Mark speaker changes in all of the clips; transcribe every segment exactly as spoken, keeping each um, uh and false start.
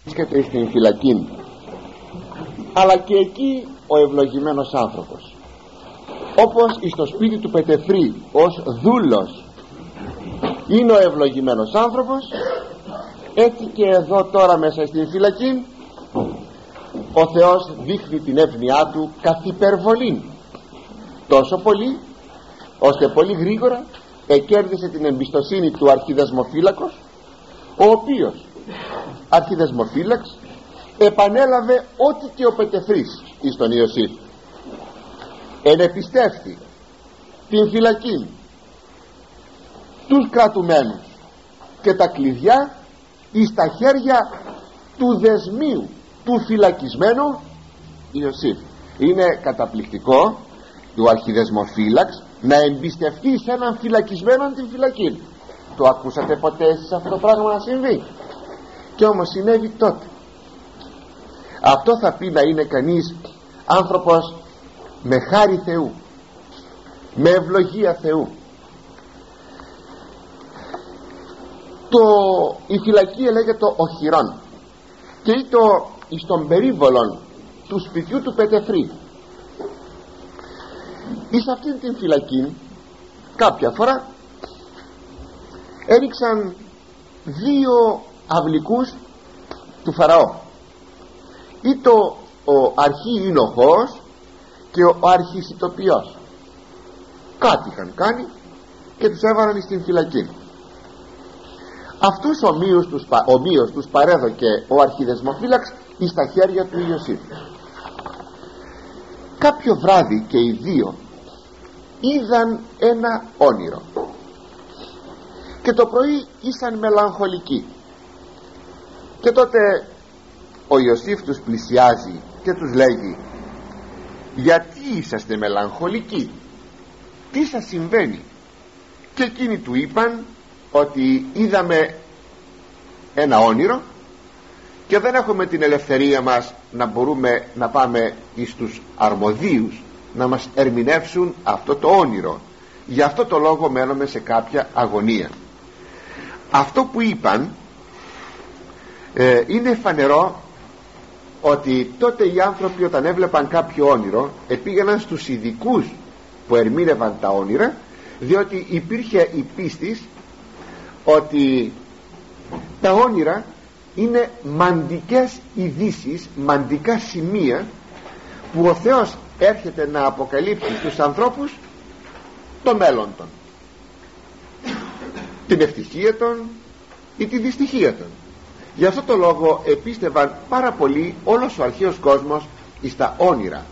Speaker 1: βρίσκεται στην φυλακή, αλλά και εκεί ο ευλογημένος άνθρωπος, όπως στο σπίτι του Πετεφρή ως δούλος είναι ο ευλογημένος άνθρωπος, έτσι και εδώ τώρα μέσα στην φυλακή ο Θεός δείχνει την εύνοιά του καθ' υπερβολή, τόσο πολύ ώστε πολύ γρήγορα εκέρδισε την εμπιστοσύνη του αρχιδεσμοφύλακος, ο οποίος αρχιδεσμοφύλαξ επανέλαβε ό,τι και ο Πετεφρής εις τον Ιωσήφ. Ενεπιστεύθη την φυλακή, τους κρατουμένους και τα κλειδιά εις τα χέρια του δεσμίου του φυλακισμένου Ιωσήφ. Είναι καταπληκτικό ο αρχιδεσμοφύλαξ να εμπιστευτεί σε έναν φυλακισμένο την φυλακή. Το ακούσατε ποτέ εσείς αυτό το πράγμα να συμβεί? Και όμως συνέβη τότε. Αυτό θα πει να είναι κανείς άνθρωπος με χάρη Θεού, με ευλογία Θεού. Το, η φυλακή λέγεται οχυρών και ή το εις των περίβολων του σπιτιού του Πετεφρή. Εις αυτήν την φυλακή κάποια φορά έριξαν δύο αυλικούς του Φαραώ, ή το ο αρχιήνοχος και ο αρχισιτοποιός. Κάτι είχαν κάνει και τους έβαλαν στην φυλακή. Αυτούς ομοίους τους, ομοίως τους παρέδωκε ο αρχιδεσμοφύλαξ εις τα χέρια του Ιωσήφ. Κάποιο βράδυ και οι δύο είδαν ένα όνειρο και το πρωί ήσαν μελαγχολικοί, και τότε ο Ιωσήφ τους πλησιάζει και τους λέγει: γιατί είσαστε μελαγχολικοί, τι σας συμβαίνει? Και εκείνοι του είπαν ότι είδαμε ένα όνειρο και δεν έχουμε την ελευθερία μας να μπορούμε να πάμε εις τους αρμοδίους να μας ερμηνεύσουν αυτό το όνειρο, γι' αυτό το λόγο μένουμε σε κάποια αγωνία. Αυτό που είπαν ε, είναι φανερό ότι τότε οι άνθρωποι όταν έβλεπαν κάποιο όνειρο επήγαιναν στους ειδικούς που ερμήνευαν τα όνειρα, διότι υπήρχε η πίστη ότι τα όνειρα είναι μαντικές ειδήσεις, μαντικά σημεία που ο Θεός έρχεται να αποκαλύψει στους ανθρώπους το μέλλον των, την ευτυχία των ή τη δυστυχία των. Γι' αυτό το λόγο επίστευαν πάρα πολύ όλος ο αρχαίος κόσμος εις τα όνειρα.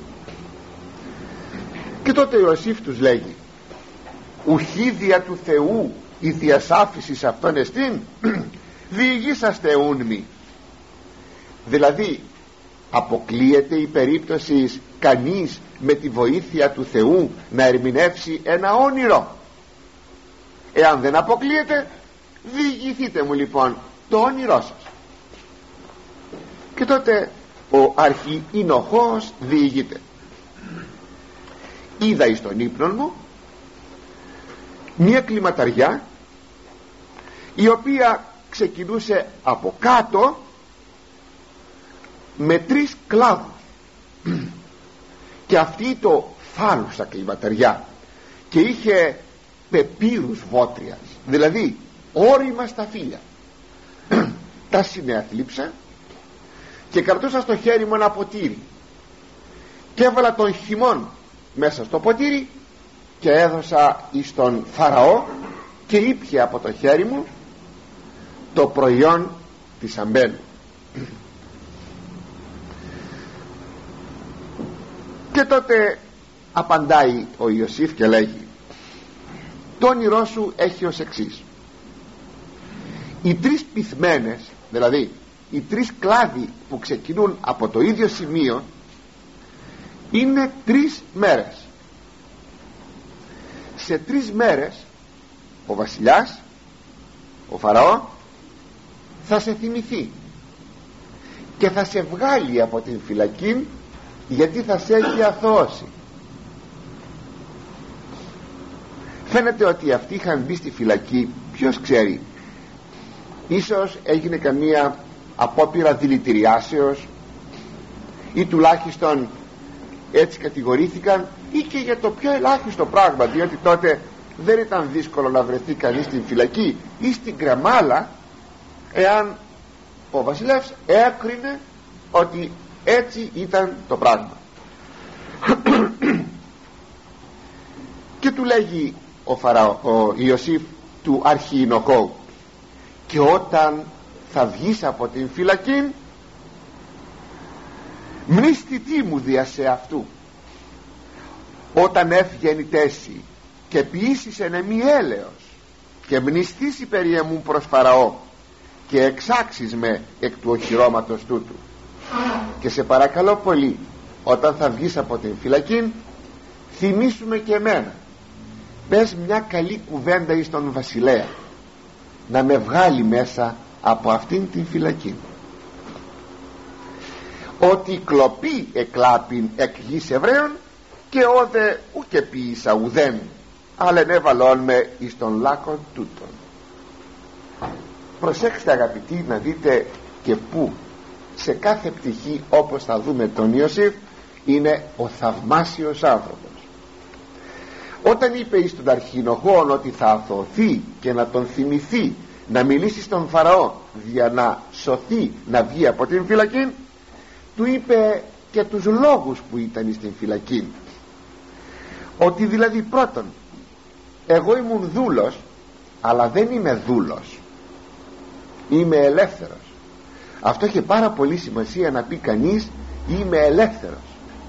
Speaker 1: Και τότε ο Ιωσήφ τους λέγει: ουχίδια του Θεού η θειασάφησης αυτόν εστίν, διηγήσαστε ούνμη. Δηλαδή αποκλείεται η περίπτωση κανείς με τη βοήθεια του Θεού να ερμηνεύσει ένα όνειρο? Εάν δεν αποκλείεται, διηγηθείτε μου λοιπόν το όνειρό σας. Και τότε ο αρχιήνοχος διηγείται: είδα εις τον ύπνον μου μια κλιματαριά η οποία ξεκινούσε από κάτω με τρεις κλάδους και αυτή το φάλουσα κλιματαριά και είχε πεπύρους βότριας, δηλαδή όρημα στα φύλλα. Τα συνέθλιψα και κρατούσα στο χέρι μου ένα ποτήρι και έβαλα τον χυμόν μέσα στο ποτήρι και έδωσα εις τον Φαραώ και ήπια από το χέρι μου το προϊόν της αμπέλου. Και τότε απαντάει ο Ιωσήφ και λέγει: το όνειρό σου έχει ως εξής: οι τρεις πυθμένες, δηλαδή οι τρεις κλάδοι που ξεκινούν από το ίδιο σημείο, είναι τρεις μέρες. Σε τρεις μέρες ο βασιλιάς, ο Φαραώ, θα σε θυμηθεί και θα σε βγάλει από την φυλακή, γιατί θα σε έχει αθωώσει. Φαίνεται ότι αυτοί είχαν μπει στη φυλακή, ποιος ξέρει, ίσως έγινε καμία απόπειρα δηλητηριάσεως, ή τουλάχιστον έτσι κατηγορήθηκαν, ή και για το πιο ελάχιστο πράγμα, διότι τότε δεν ήταν δύσκολο να βρεθεί κανείς στην φυλακή ή στην κρεμάλα, εάν ο βασιλεύς έκρινε ότι έτσι ήταν το πράγμα. Και του λέγει ο, Φαραώ, ο Ιωσήφ του αρχιεινοκόου, και όταν θα βγεις από την φυλακή, μνηστητή μου δια σε αυτού, όταν έφγαινει τέση και ποιήσεις εν εμή έλεος και μνηστήσει περί εμού προς Φαραώ και εξάξεις με εκ του οχυρώματος τούτου. Και σε παρακαλώ πολύ, όταν θα βγεις από την φυλακή, θυμήσουμε και εμένα, πες μια καλή κουβέντα εις τον βασιλέα, να με βγάλει μέσα από αυτήν την φυλακή. Ότι κλοπή εκλάπην εκ γης Εβραίων, και όδε ουκε ποιήσα ουδέν, αλλά ενέβαλόν με εις τον λάκκον τούτον. Προσέξτε αγαπητοί να δείτε και πού σε κάθε πτυχή, όπως θα δούμε τον Ιωσήφ, είναι ο θαυμάσιος άνθρωπος. Όταν είπε εις τον αρχινοχόν ότι θα αθωωθεί και να τον θυμηθεί να μιλήσει στον Φαραώ για να σωθεί, να βγει από την φυλακή, του είπε και τους λόγους που ήταν στην φυλακή. Ότι δηλαδή πρώτον, εγώ ήμουν δούλος, αλλά δεν είμαι δούλος, είμαι ελεύθερος. Αυτό έχει πάρα πολύ σημασία να πει κανείς, είμαι ελεύθερος.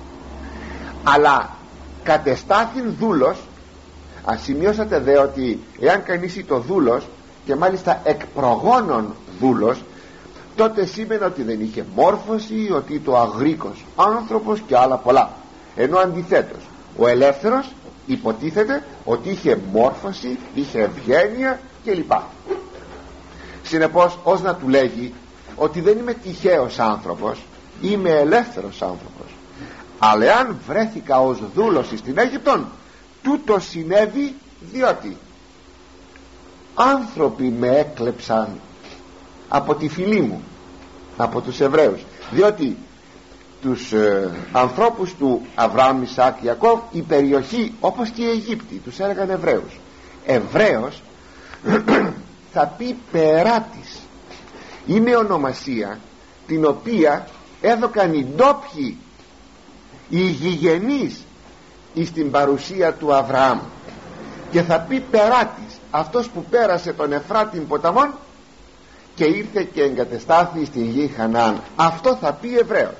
Speaker 1: Αλλά κατεστάθην δούλος. Αν σημειώσατε δε ότι εάν κανείς είναι το δούλος, και μάλιστα εκ προγόνων δούλος, τότε σήμαινε ότι δεν είχε μόρφωση, ότι το αγρίκος άνθρωπος και άλλα πολλά. Ενώ αντιθέτως ο ελεύθερος υποτίθεται ότι είχε μόρφωση, είχε ευγένεια κλπ. Συνεπώς, ως να του λέγει ότι δεν είμαι τυχαίος άνθρωπος, είμαι ελεύθερος άνθρωπος. Αλλά εάν βρέθηκα ως δούλος στην Αίγυπτον, τούτο συνέβη διότι άνθρωποι με έκλεψαν από τη φυλή μου, από τους Εβραίους. Διότι τους ε, ανθρώπους του Αβραάμ, Ισαάκ, Ιακώβ, η περιοχή, όπως και οι Αιγύπτιοι, τους έλεγαν Εβραίους. Εβραίος θα πει περάτης. Είναι ονομασία την οποία έδωκαν οι ντόπιοι, οι γηγενείς εις την παρουσία του Αβραάμ, και θα πει περάτης αυτός που πέρασε τον Εφράτην ποταμόν και ήρθε και εγκατεστάθη στη γη Χαναάν. Αυτό θα πει Εβραίος.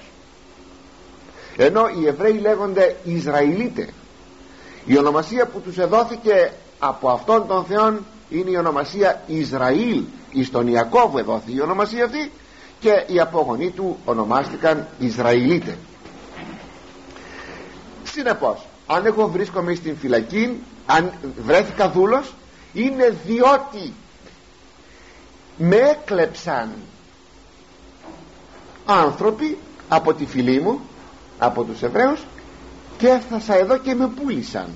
Speaker 1: Ενώ οι Εβραίοι λέγονται Ισραηλίτε. Η ονομασία που τους εδόθηκε από αυτόν τον Θεόν είναι η ονομασία Ισραήλ. Εις τον Ιακώβ εδόθη η ονομασία αυτή, και οι απόγονοί του ονομάστηκαν Ισραηλίτε. Συνεπώς, αν εγώ βρίσκομαι στην φυλακή, αν βρέθηκα δούλος, είναι διότι με έκλεψαν άνθρωποι από τη φυλή μου, από τους Εβραίους, και έφτασα εδώ και με πούλησαν.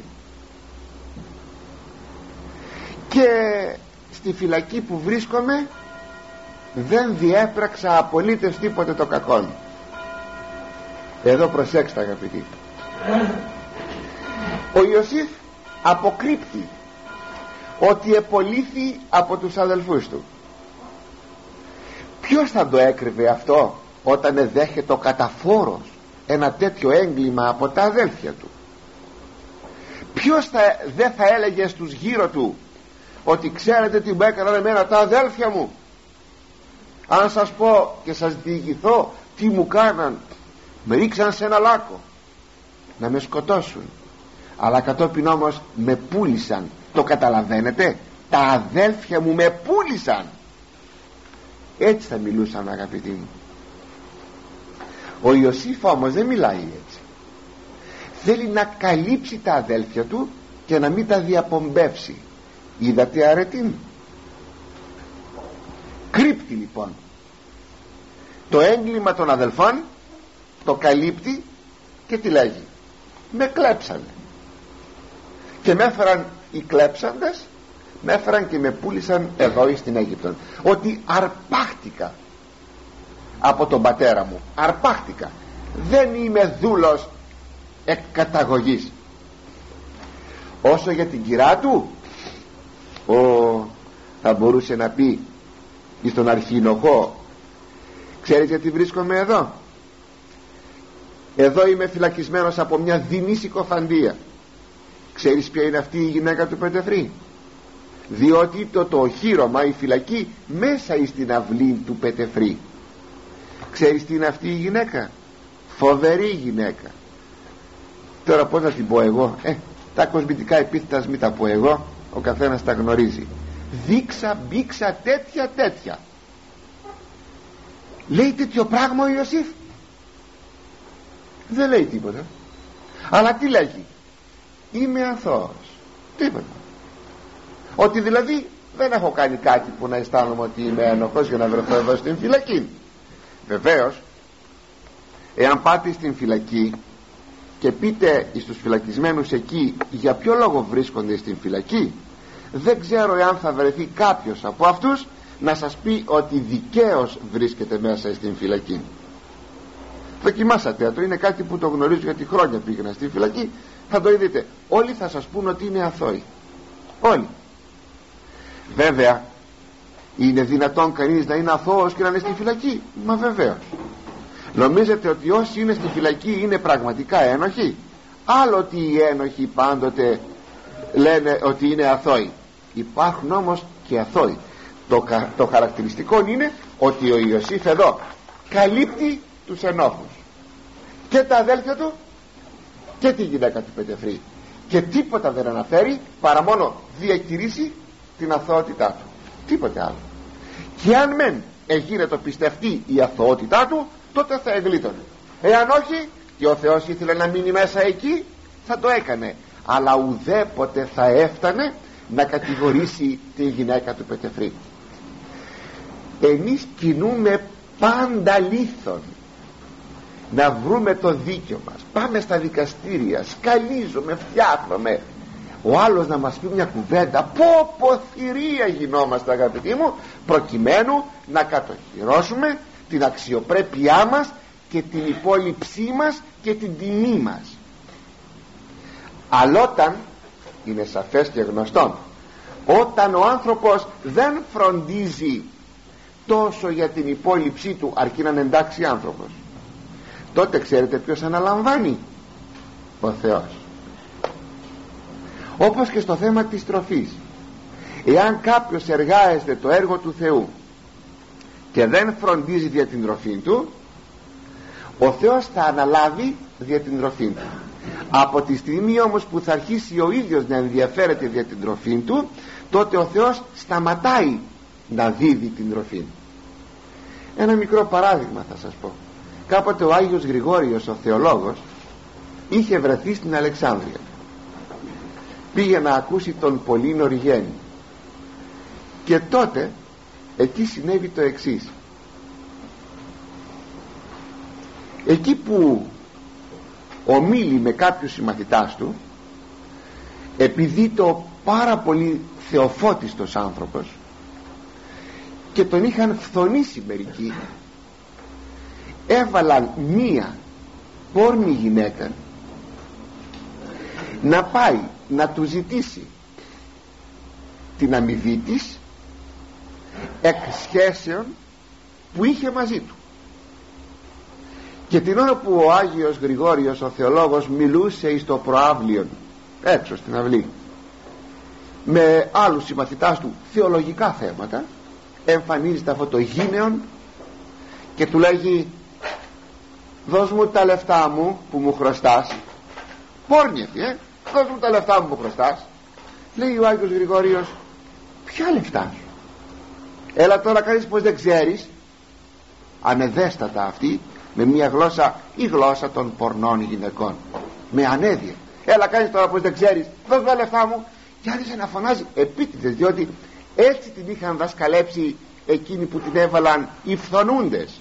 Speaker 1: Και στη φυλακή που βρίσκομαι δεν διέπραξα απολύτως τίποτε το κακόν. Εδώ προσέξτε αγαπητοί, ο Ιωσήφ αποκρύπτει ότι επολύθη από τους αδελφούς του. Ποιος θα το έκρυβε αυτό όταν εδέχεται ο καταφόρος ένα τέτοιο έγκλημα από τα αδέλφια του? Ποιος θα, δεν θα έλεγε στους γύρω του ότι ξέρετε τι μου έκαναν εμένα τα αδέλφια μου? Αν σας πω και σας διηγηθώ τι μου κάναν, με ρίξαν σε ένα λάκκο να με σκοτώσουν, αλλά κατόπιν όμως με πούλησαν. Το καταλαβαίνετε? Τα αδέλφια μου με πούλησαν. Έτσι θα μιλούσαν αγαπητοί μου. Ο Ιωσήφ όμως δεν μιλάει έτσι. Θέλει να καλύψει τα αδέλφια του και να μην τα διαπομπεύσει. Είδατε αρετήν? Κρύπτει λοιπόν το έγκλημα των αδελφών, το καλύπτει και τι λέγει? Με κλέψανε και με έφεραν οι κλέψαντες, με έφεραν και με πούλησαν εδώ στην Αίγυπτο. Ότι αρπάχτηκα από τον πατέρα μου, αρπάχτηκα, δεν είμαι δούλος εκ καταγωγής. Όσο για την κυρά του, ο, θα μπορούσε να πει εις τον αρχιενοχό, ξέρεις γιατί βρίσκομαι εδώ? Εδώ είμαι φυλακισμένος από μια δεινή συκοφαντία. Ξέρεις ποια είναι αυτή η γυναίκα του Πετεφρή? Διότι το, το οχύρωμα, η φυλακή, μέσα εις την αυλή του Πετεφρή. Ξέρεις τι είναι αυτή η γυναίκα? Φοβερή γυναίκα. Τώρα πώς να την πω εγώ? Ε, τα κοσμητικά επίθετα μην τα πω εγώ, ο καθένας τα γνωρίζει. Δείξα, μπήξα, τέτοια, τέτοια. Λέει τέτοιο πράγμα ο Ιωσήφ? Δεν λέει τίποτα. Αλλά τι λέγει? Είμαι αθώος. Τίποτα. Ότι δηλαδή δεν έχω κάνει κάτι που να αισθάνομαι ότι είμαι ένοχος για να βρεθώ εδώ στην φυλακή. Βεβαίως, εάν πάτε στην φυλακή και πείτε στους φυλακισμένους εκεί για ποιο λόγο βρίσκονται στην φυλακή, δεν ξέρω εάν θα βρεθεί κάποιος από αυτούς να σας πει ότι δικαίως βρίσκεται μέσα στην φυλακή. Δοκιμάσατε θέατρο, είναι κάτι που το γνωρίζω γιατί χρόνια πήγαινα στη φυλακή, θα το είδετε. Όλοι θα σας πούν ότι είναι αθώοι. Όλοι. Βέβαια, είναι δυνατόν κανείς να είναι αθώος και να είναι στη φυλακή? Μα βεβαίως. Νομίζετε ότι όσοι είναι στη φυλακή είναι πραγματικά ένοχοι? Άλλο ότι οι ένοχοι πάντοτε λένε ότι είναι αθώοι. Υπάρχουν όμως και αθώοι. Το, το χαρακτηριστικό είναι ότι ο Ιωσήφ εδώ καλύπτει τους ενόχους, και τα αδέλφια του και τη γυναίκα του Πετεφρή, και τίποτα δεν αναφέρει παρά μόνο διακηρύσει την αθωότητά του, τίποτε άλλο. Και αν μεν εγίνε το πιστευτεί η αθωότητά του, τότε θα εγλίτωνε. Εάν όχι, και ο Θεός ήθελε να μείνει μέσα εκεί, θα το έκανε, αλλά ουδέποτε θα έφτανε να κατηγορήσει τη γυναίκα του Πετεφρή. Εμείς κινούμε πάντα λίθον να βρούμε το δίκιο μας. Πάμε στα δικαστήρια, σκαλίζουμε, φτιάχνουμε. Ο άλλος να μας πει μια κουβέντα, πω πω θηρία γινόμαστε αγαπητοί μου, προκειμένου να κατοχυρώσουμε την αξιοπρέπειά μας και την υπόλοιψή μας και την τιμή μας. Αλλά όταν, είναι σαφές και γνωστό, όταν ο άνθρωπος δεν φροντίζει τόσο για την υπόλοιψή του, αρκεί να είναι εντάξει άνθρωπος, τότε ξέρετε ποιος αναλαμβάνει? Ο Θεός. Όπως και στο θέμα της τροφής, εάν κάποιος εργάζεται το έργο του Θεού και δεν φροντίζει για την τροφή του, ο Θεός θα αναλάβει για την τροφή του. Από τη στιγμή όμως που θα αρχίσει ο ίδιος να ενδιαφέρεται για την τροφή του, τότε ο Θεός σταματάει να δίδει την τροφή. Ένα μικρό παράδειγμα θα σας πω. Κάποτε ο Άγιος Γρηγόριος ο θεολόγος είχε βρεθεί στην Αλεξάνδρεια. Πήγε να ακούσει τον Πολύνο Ριγένη, και τότε εκεί συνέβη το εξής. Εκεί που ομίλη με κάποιους συμμαθητάς του, επειδή το πάρα πολύ θεοφώτιστος άνθρωπος και τον είχαν φθονήσει μερικοί, έβαλαν μία πόρνη γυναίκα να πάει να του ζητήσει την αμοιβή της εκ σχέσεων που είχε μαζί του. Και την ώρα που ο Άγιος Γρηγόριος ο θεολόγος μιλούσε εις το προάβλιον έξω στην αυλή με άλλους συμμαθητάς του θεολογικά θέματα, εμφανίζεται αυτό το γήνεον και του λέγει, δώσ' μου τα λεφτά μου που μου χρωστάς. Πόρνιευε, ε? Δώσ' μου τα λεφτά μου που χρωστάς. Λέει ο Άγιος Γρηγόριος, ποια λεφτά σου? Έλα τώρα, κάνεις πως δεν ξέρεις? Ανεδέστατα αυτή, με μια γλώσσα, η γλώσσα των πορνών γυναικών, με ανέδεια. Έλα, κάνεις τώρα πως δεν ξέρεις? Δώσ' μου τα λεφτά μου. Και άρχισε να φωνάζει επίτηδες, διότι έτσι την είχαν δασκαλέψει εκείνοι που την έβαλαν οι φθονούντες.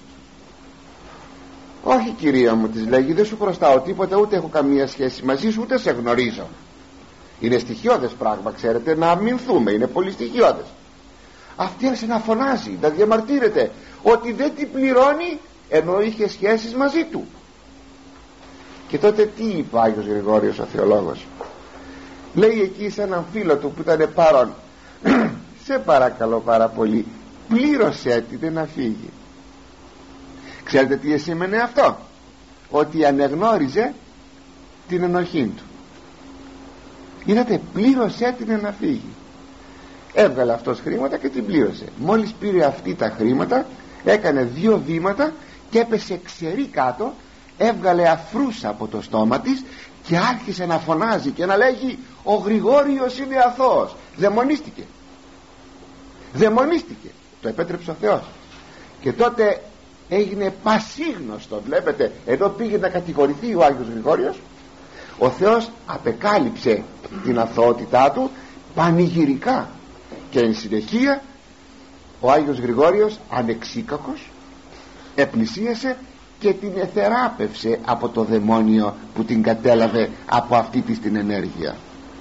Speaker 1: Όχι κυρία μου, της λέγει, δεν σου χρωστάω τίποτα, ούτε έχω καμία σχέση μαζί σου, ούτε σε γνωρίζω. Είναι στοιχειώδες πράγμα, ξέρετε, να αμυνθούμε, είναι πολύ στοιχειώδες. Αυτή άρχισε να φωνάζει, να διαμαρτύρεται ότι δεν την πληρώνει ενώ είχε σχέσεις μαζί του. Και τότε τι είπε ο Άγιος Γρηγόριος ο θεολόγος? Λέει εκεί σε έναν φίλο του που ήταν παρόν, σε παρακαλώ πάρα πολύ, πλήρωσέ την να φύγει. Ξέρετε τι σήμαινε αυτό? Ότι ανεγνώριζε την ενοχή του. Είδατε, πλήρωσέ την να φύγει. Έβγαλε αυτός χρήματα και την πλήρωσε. Μόλις πήρε αυτή τα χρήματα, έκανε δύο βήματα και έπεσε ξερή κάτω, έβγαλε αφρούς από το στόμα της και άρχισε να φωνάζει και να λέγει ο Γρηγόριος είναι αθώος. Δαιμονίστηκε. Δαιμονίστηκε. Το επέτρεψε ο Θεός. Και τότε έγινε πασίγνωστο, βλέπετε, εδώ πήγε να κατηγορηθεί ο Άγιος Γρηγόριος, ο Θεός απεκάλυψε την αθωότητά του πανηγυρικά, και εν συνεχεία ο Άγιος Γρηγόριος ανεξίκακος επλησίασε και την εθεράπευσε από το δαιμόνιο που την κατέλαβε από αυτή της την ενέργεια.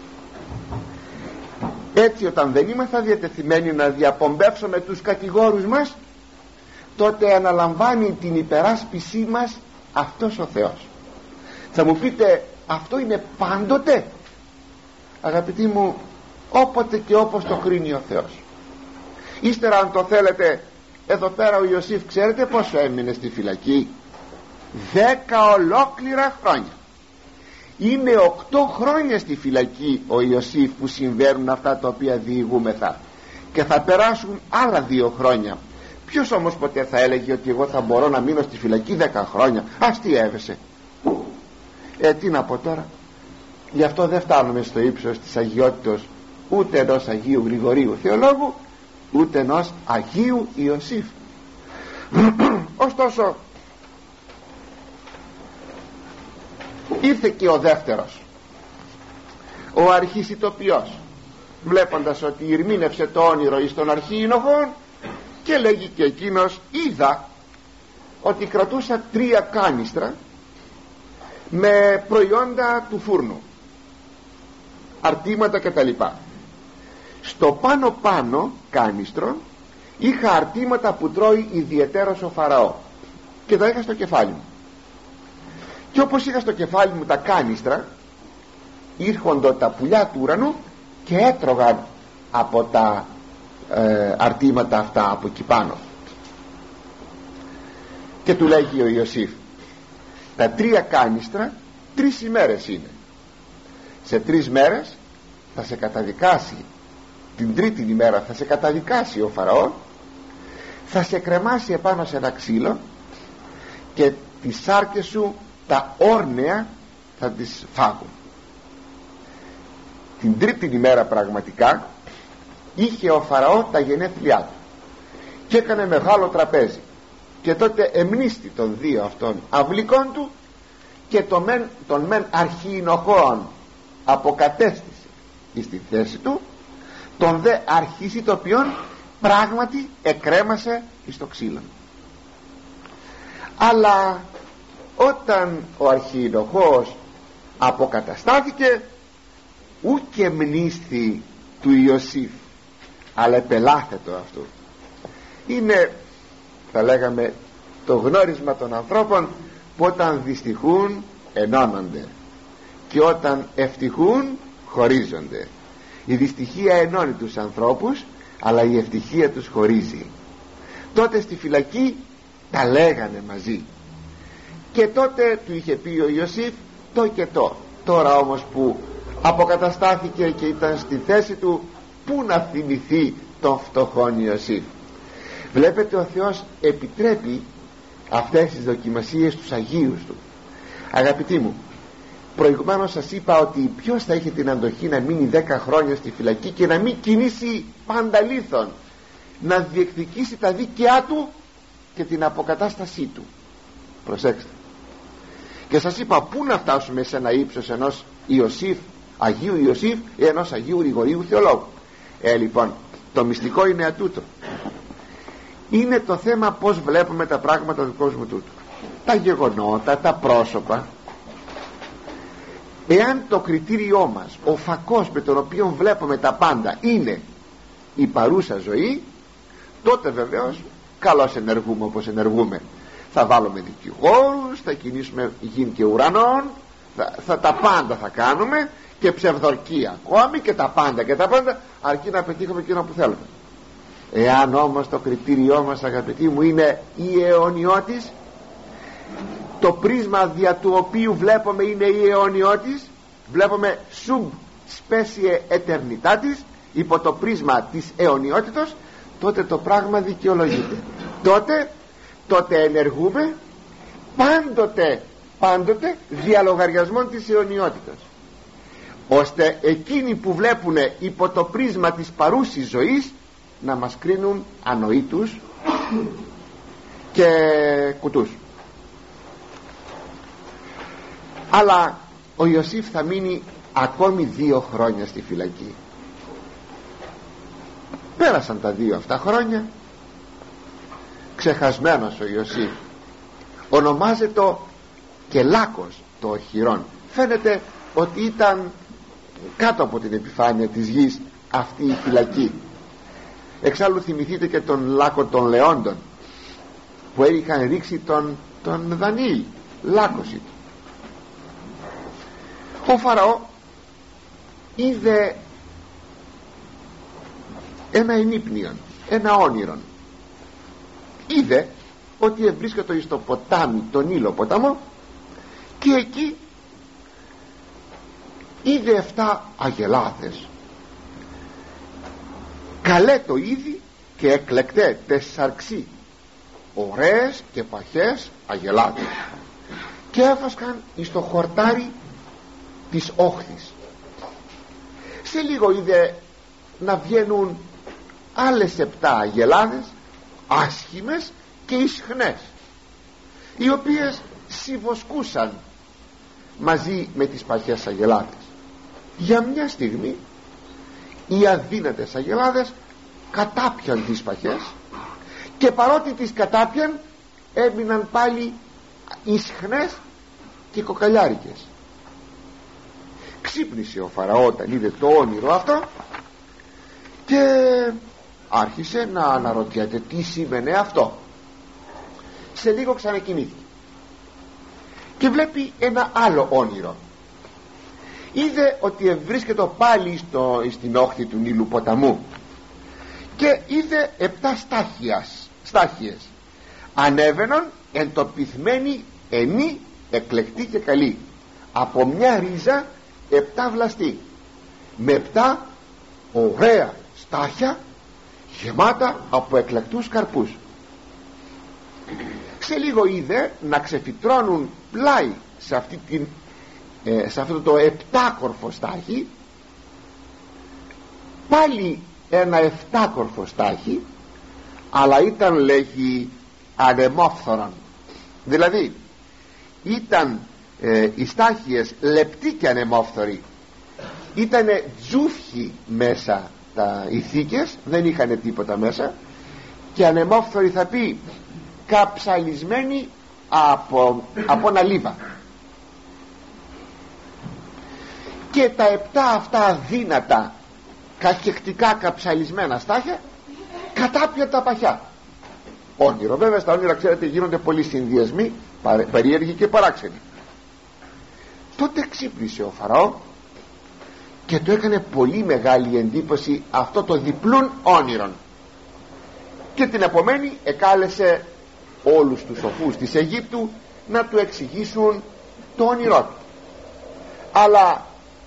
Speaker 1: Έτσι, όταν δεν είμαστε διατεθειμένοι να διαπομπεύσουμε τους κατηγόρους μας, τότε αναλαμβάνει την υπεράσπισή μας αυτός ο Θεός. Θα μου πείτε, αυτό είναι πάντοτε? Αγαπητοί μου, όποτε και όπως το κρίνει ο Θεός. Ύστερα, αν το θέλετε, εδώ πέρα ο Ιωσήφ, ξέρετε πόσο έμεινε στη φυλακή? Δέκα ολόκληρα χρόνια. Είναι οκτώ χρόνια στη φυλακή ο Ιωσήφ που συμβαίνουν αυτά τα οποία διηγούμεθα, και θα περάσουν άλλα δύο χρόνια. Ποιος όμως ποτέ θα έλεγε ότι εγώ θα μπορώ να μείνω στη φυλακή δέκα χρόνια? Αστιεύεσαι. Ε, τι να πω τώρα? Γι' αυτό δεν φτάνουμε στο ύψος της αγιότητος ούτε ενός Αγίου Γρηγορίου θεολόγου, ούτε ενός Αγίου Ιωσήφ. Ωστόσο, ήρθε και ο δεύτερος, ο αρχισιτοποιός, βλέποντας ότι ηρμήνευσε το όνειρο εις των αρχιήνοχων, και λέγει και εκείνος, είδα ότι κρατούσα τρία κάνιστρα με προϊόντα του φούρνου, αρτήματα κτλ. Στο πάνω πάνω κάνιστρο είχα αρτήματα που τρώει ιδιαιτέρως ο Φαραώ, και τα είχα στο κεφάλι μου. Και όπως είχα στο κεφάλι μου τα κάνιστρα, ήρχονται τα πουλιά του ουρανού και έτρωγαν από τα ε, αρτήματα αυτά από εκεί πάνω. Και του λέγει ο Ιωσήφ, τα τρία κάνιστρα τρεις ημέρες είναι. Σε τρεις μέρες θα σε καταδικάσει, την τρίτη ημέρα θα σε καταδικάσει ο Φαραώ, θα σε κρεμάσει επάνω σε ένα ξύλο και τις σάρκες σου τα όρνεα θα τις φάγουν. Την τρίτη ημέρα πραγματικά είχε ο Φαραώ τα γενέθλιά του και έκανε μεγάλο τραπέζι, και τότε εμνίστη των δύο αυτών αυλικών του, και το μεν, τον μεν αρχιηνοχών αποκατέστησε στη θέση του, τον δε αρχισιτοποιών πράγματι εκρέμασε στο ξύλο. Αλλά όταν ο αρχιηνοχός αποκαταστάθηκε, ούκε μνήσθη του Ιωσήφ, αλλά επελάθετο αυτό. Είναι, θα λέγαμε, το γνώρισμα των ανθρώπων που όταν δυστυχούν ενώνονται και όταν ευτυχούν χωρίζονται. Η δυστυχία ενώνει τους ανθρώπους, αλλά η ευτυχία τους χωρίζει. Τότε στη φυλακή τα λέγανε μαζί, και τότε του είχε πει ο Ιωσήφ το και το. Τώρα όμως που αποκαταστάθηκε και ήταν στη θέση του, πού να θυμηθεί τον φτωχόν Ιωσήφ? Βλέπετε, ο Θεός επιτρέπει αυτές τις δοκιμασίες στους Αγίους του. Αγαπητοί μου, προηγουμένως σας είπα ότι ποιος θα είχε την αντοχή να μείνει δέκα χρόνια στη φυλακή και να μην κινήσει πάντα λίθον, να διεκδικήσει τα δίκαιά του και την αποκατάστασή του? Προσέξτε. Και σας είπα, πού να φτάσουμε σε ένα ύψος ενός Ιωσήφ, Αγίου Ιωσήφ, ή ενός Αγίου Γρηγορίου θεολόγου? Ε, λοιπόν, το μυστικό είναι ατούτο. Είναι το θέμα πως βλέπουμε τα πράγματα του κόσμου τούτου, τα γεγονότα, τα πρόσωπα. Εάν το κριτήριό μας, ο φακός με τον οποίο βλέπουμε τα πάντα, είναι η παρούσα ζωή, τότε βεβαίως καλώς ενεργούμε όπως ενεργούμε. θα βάλουμε δικηγόρους, θα κινήσουμε γην και ουρανών, θα, θα τα πάντα θα κάνουμε, και ψευδορκία ακόμη, και τα πάντα και τα πάντα, αρκεί να πετύχουμε εκείνο που θέλουμε. Εάν όμως το κριτήριό μας, αγαπητοί μου, είναι η αιωνιότης, το πρίσμα δια του οποίου βλέπουμε είναι η αιωνιότης, βλέπουμε sub specie aeternitatis, υπό το πρίσμα της αιωνιότητος, τότε το πράγμα δικαιολογείται. τότε τότε ενεργούμε πάντοτε πάντοτε διαλογαριασμών της αιωνιότητας, ώστε εκείνοι που βλέπουν υπό το πρίσμα της παρούσης ζωής να μας κρίνουν ανοήτους και κουτούς. Αλλά ο Ιωσήφ θα μείνει ακόμη δύο χρόνια στη φυλακή. Πέρασαν τα δύο αυτά χρόνια, ξεχασμένος ο Ιωσήφ, ονομάζεται και Λάκος το οχυρών. Φαίνεται ότι ήταν κάτω από την επιφάνεια της γης αυτή η φυλακή. Εξάλλου θυμηθείτε και τον Λάκο των Λεόντων που είχαν ρίξει τον, τον Δανιήλ, Λάκος ήταν. Ο Φαραώ είδε ένα ενύπνιον, ένα όνειρον. Είδε ότι ευρίσκεται εις το ποτάμι, τον Ήλο ποταμό, και εκεί είδε εφτά αγελάδες, καλέ το είδη και εκλεκτέ τεσσαρξί, ωραίες και παχές αγελάδες, και έφασκαν εις το χορτάρι της όχθης. Σε λίγο είδε να βγαίνουν άλλες επτά αγελάδες, άσχημες και ισχνές, οι οποίες συβοσκούσαν μαζί με τις παχές αγελάδες. Για μια στιγμή οι αδύνατες αγελάδες κατάπιαν τις παχές, και παρότι τις κατάπιαν έμειναν πάλι ισχνές και κοκαλιάρικες. Ξύπνησε ο Φαραώ όταν είδε το όνειρο αυτό και άρχισε να αναρωτιέται τι σήμαινε αυτό. Σε λίγο ξανακοιμήθηκε και βλέπει ένα άλλο όνειρο. Είδε ότι ευρίσκεται πάλι στο, στην όχθη του Νείλου ποταμού, και είδε επτά στάχιας, στάχιες ανέβαιναν εντοπισμένοι ενή εκλεκτή και καλή, από μια ρίζα επτά βλαστή, με επτά ωραία στάχια γεμάτα από εκλεκτούς καρπούς. Σε λίγο είδε να ξεφυτρώνουν πλάι σε, αυτή την, ε, σε αυτό το επτάκορφο στάχι πάλι ένα εφτάκορφο στάχι, αλλά ήταν, λέγει, ανεμόφθορον, δηλαδή ήταν ε, οι στάχιες λεπτοί και ανεμόφθοροι, ήτανε τζούφιοι μέσα τα, οι θήκες, δεν είχανε τίποτα μέσα, και ανεμόφθοροι θα πει καψαλισμένοι από, από ένα λίβα. Και τα επτά αυτά αδύνατα καχεκτικά καψαλισμένα στάχια κατάπια τα παχιά. Όνειρο, βέβαια στα όνειρα ξέρετε γίνονται πολλοί συνδυασμοί περίεργοι και παράξενοι. Τότε ξύπνησε ο Φαραώ και του έκανε πολύ μεγάλη εντύπωση αυτό το διπλούν όνειρον, και την επομένη εκάλεσε όλους τους σοφούς της Αιγύπτου να του εξηγήσουν το όνειρό του. Αλλά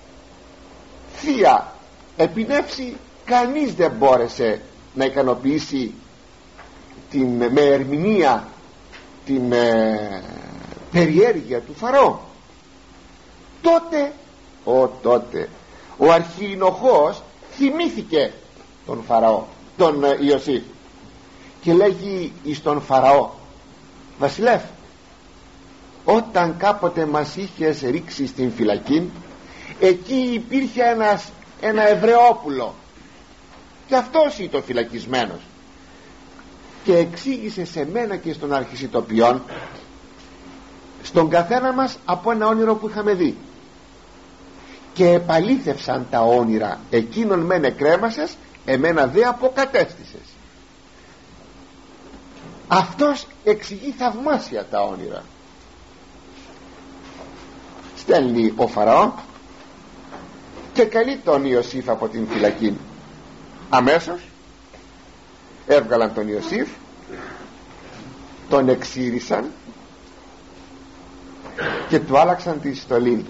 Speaker 1: θεία επινεύση κανείς δεν μπόρεσε να ικανοποιήσει την, με ερμηνεία την ε, περιέργεια του Φαραώ. Τότε ο, τότε ο αρχιηνοχός θυμήθηκε τον Φαραώ, τον ε, Ιωσήφ, και λέγει εις τον Φαραώ: βασιλεύ, όταν κάποτε μας είχες ρίξει στην φυλακή, εκεί υπήρχε ένας, ένα Εβραιόπουλο, και αυτός ήταν φυλακισμένος, και εξήγησε σε μένα και στον αρχισιτοποιόν, στον καθένα μας, από ένα όνειρο που είχαμε δει, και επαλήθευσαν τα όνειρα, εκείνον μεν εκρέμασες, εμένα δε αποκατέστησες. αυτός εξηγεί θαυμάσια τα όνειρα. Στέλνει ο Φαραώ και καλεί τον Ιωσήφ από την φυλακή. Αμέσως έβγαλαν τον Ιωσήφ, τον εξήρισαν και του άλλαξαν τη στολή.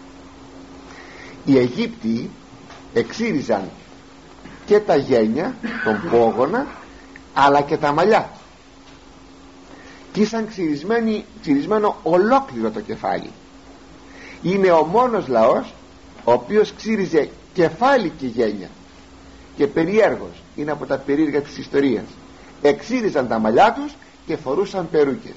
Speaker 1: Οι Αιγύπτιοι εξήριζαν και τα γένια, τον πόγωνα, αλλά και τα μαλλιά, και ήσαν ξυρισμένο ολόκληρο το κεφάλι. Είναι ο μόνος λαός ο οποίος ξύριζε κεφάλι και γένια, και περιέργως, είναι από τα περίεργα της ιστορίας, εξύριζαν τα μαλλιά τους και φορούσαν περούκες.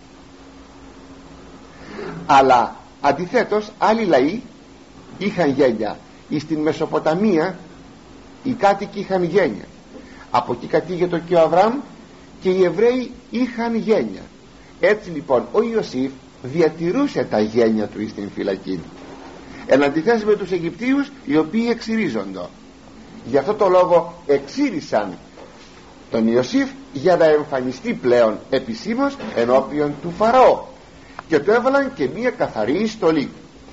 Speaker 1: Αλλά αντιθέτως άλλοι λαοί είχαν γένια. Στην Μεσοποταμία οι κάτοικοι είχαν γένια. Από εκεί κατήγεται και ο Αβραάμ, και οι Εβραίοι είχαν γένια. Έτσι λοιπόν ο Ιωσήφ διατηρούσε τα γένια του στην φυλακή, εν αντιθέσει με τους Αιγυπτίους, οι οποίοι εξυρίζονται. Γι' αυτό το λόγο εξύρισαν τον Ιωσήφ, για να εμφανιστεί πλέον επισήμως ενώπιον του Φαραώ, και του έβαλαν και μία καθαρή στολή.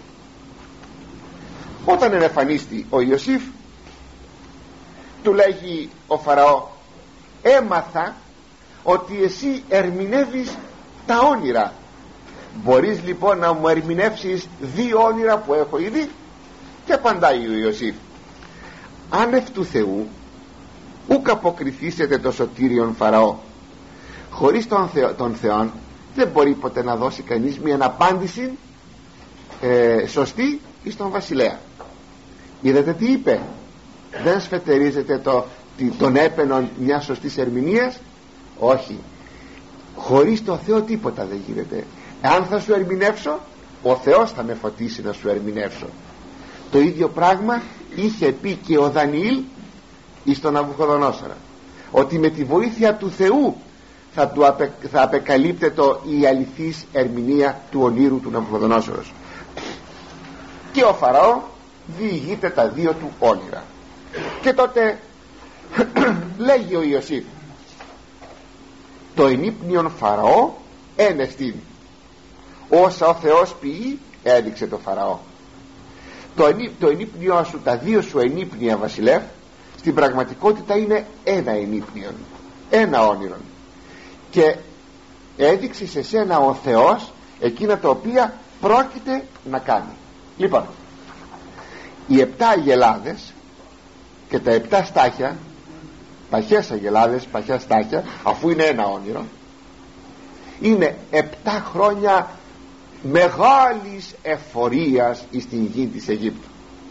Speaker 1: Όταν εμφανίστη ο Ιωσήφ, του λέγει ο Φαραώ: έμαθα ότι εσύ ερμηνεύεις τα όνειρα. Μπορείς λοιπόν να μου ερμηνεύσεις δύο όνειρα που έχω ήδη? Και απαντάει ο Ιωσήφ: άνευ του Θεού ούκ αποκριθήσετε το σωτήριον Φαραώ. Χωρίς τον, Θεό, τον Θεόν δεν μπορεί ποτέ να δώσει κανείς μια απάντηση ε, σωστή εις τον βασιλέα. Είδατε τι είπε? Δεν σφετερίζεται το, τον έπαινον μια σωστής ερμηνείας? Όχι. Χωρίς τον Θεό τίποτα δεν γίνεται. Αν θα σου ερμηνεύσω, ο Θεός θα με φωτίσει να σου ερμηνεύσω. Το ίδιο πράγμα είχε πει και ο Δανιήλ εις τον Ναβουχοδονόσορα, ότι με τη βοήθεια του Θεού θα, του απε, θα απεκαλύπτεται η αληθής ερμηνεία του ονείρου του Ναβουχοδονόσορος. Και ο Φαραώ διηγείται τα δύο του όνειρα. Και τότε λέγει ο Ιωσήφ: το ενύπνιον Φαραώ ένεστιν, όσα ο Θεός ποιεί έδειξε το Φαραώ. Το, ενύ, το ενύπνιό σου, τα δύο σου ενύπνια βασιλεύ, στην πραγματικότητα είναι ένα ενύπνιον, ένα όνειρο, και έδειξε σε σένα ο Θεός εκείνα τα οποία πρόκειται να κάνει. Λοιπόν, οι επτά αγελάδες και τα επτά στάχια, παχές αγελάδες, παχιά στάχια, αφού είναι ένα όνειρο, είναι επτά χρόνια μεγάλης εφορίας στην γη της Αιγύπτου.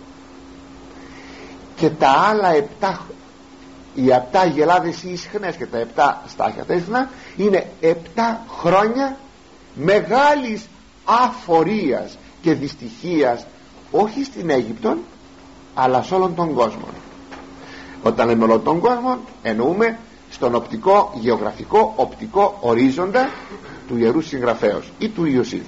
Speaker 1: Και τα άλλα επτά, οι επτά αγελάδες οι ισχνές και τα επτά στάχια τα ισχνά, είναι επτά χρόνια μεγάλης αφορίας και δυστυχίας, όχι στην Αίγυπτον αλλά σε όλον τον κόσμο. Όταν λέμε όλον τον κόσμο, εννοούμε στον οπτικό, γεωγραφικό, οπτικό ορίζοντα του Ιερού Συγγραφέως ή του Ιωσήφ.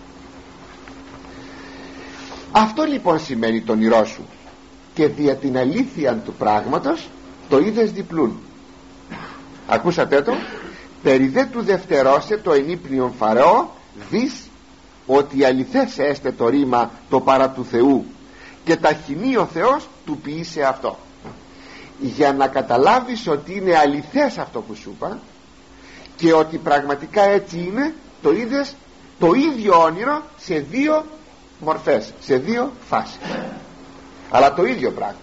Speaker 1: Αυτό λοιπόν σημαίνει το όνειρό σου, και δια την αλήθεια του πράγματος το είδες διπλούν. Ακούσατε το? Περί δε του δευτερώσε το ενύπνιον Φαραώ, δεις ότι αληθές έστε το ρήμα το παρά του Θεού, και ταχυνεί ο Θεός του ποιήσε αυτό. Για να καταλάβεις ότι είναι αληθές αυτό που σου είπα, και ότι πραγματικά έτσι είναι, το είδες το ίδιο όνειρο σε δύο μορφές, σε δύο φάσεις, αλλά το ίδιο πράγμα.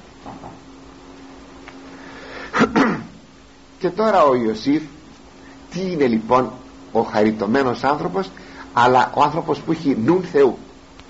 Speaker 1: Και τώρα ο Ιωσήφ τι είναι λοιπόν? Ο χαριτωμένος άνθρωπος, αλλά ο άνθρωπος που έχει νουν Θεού.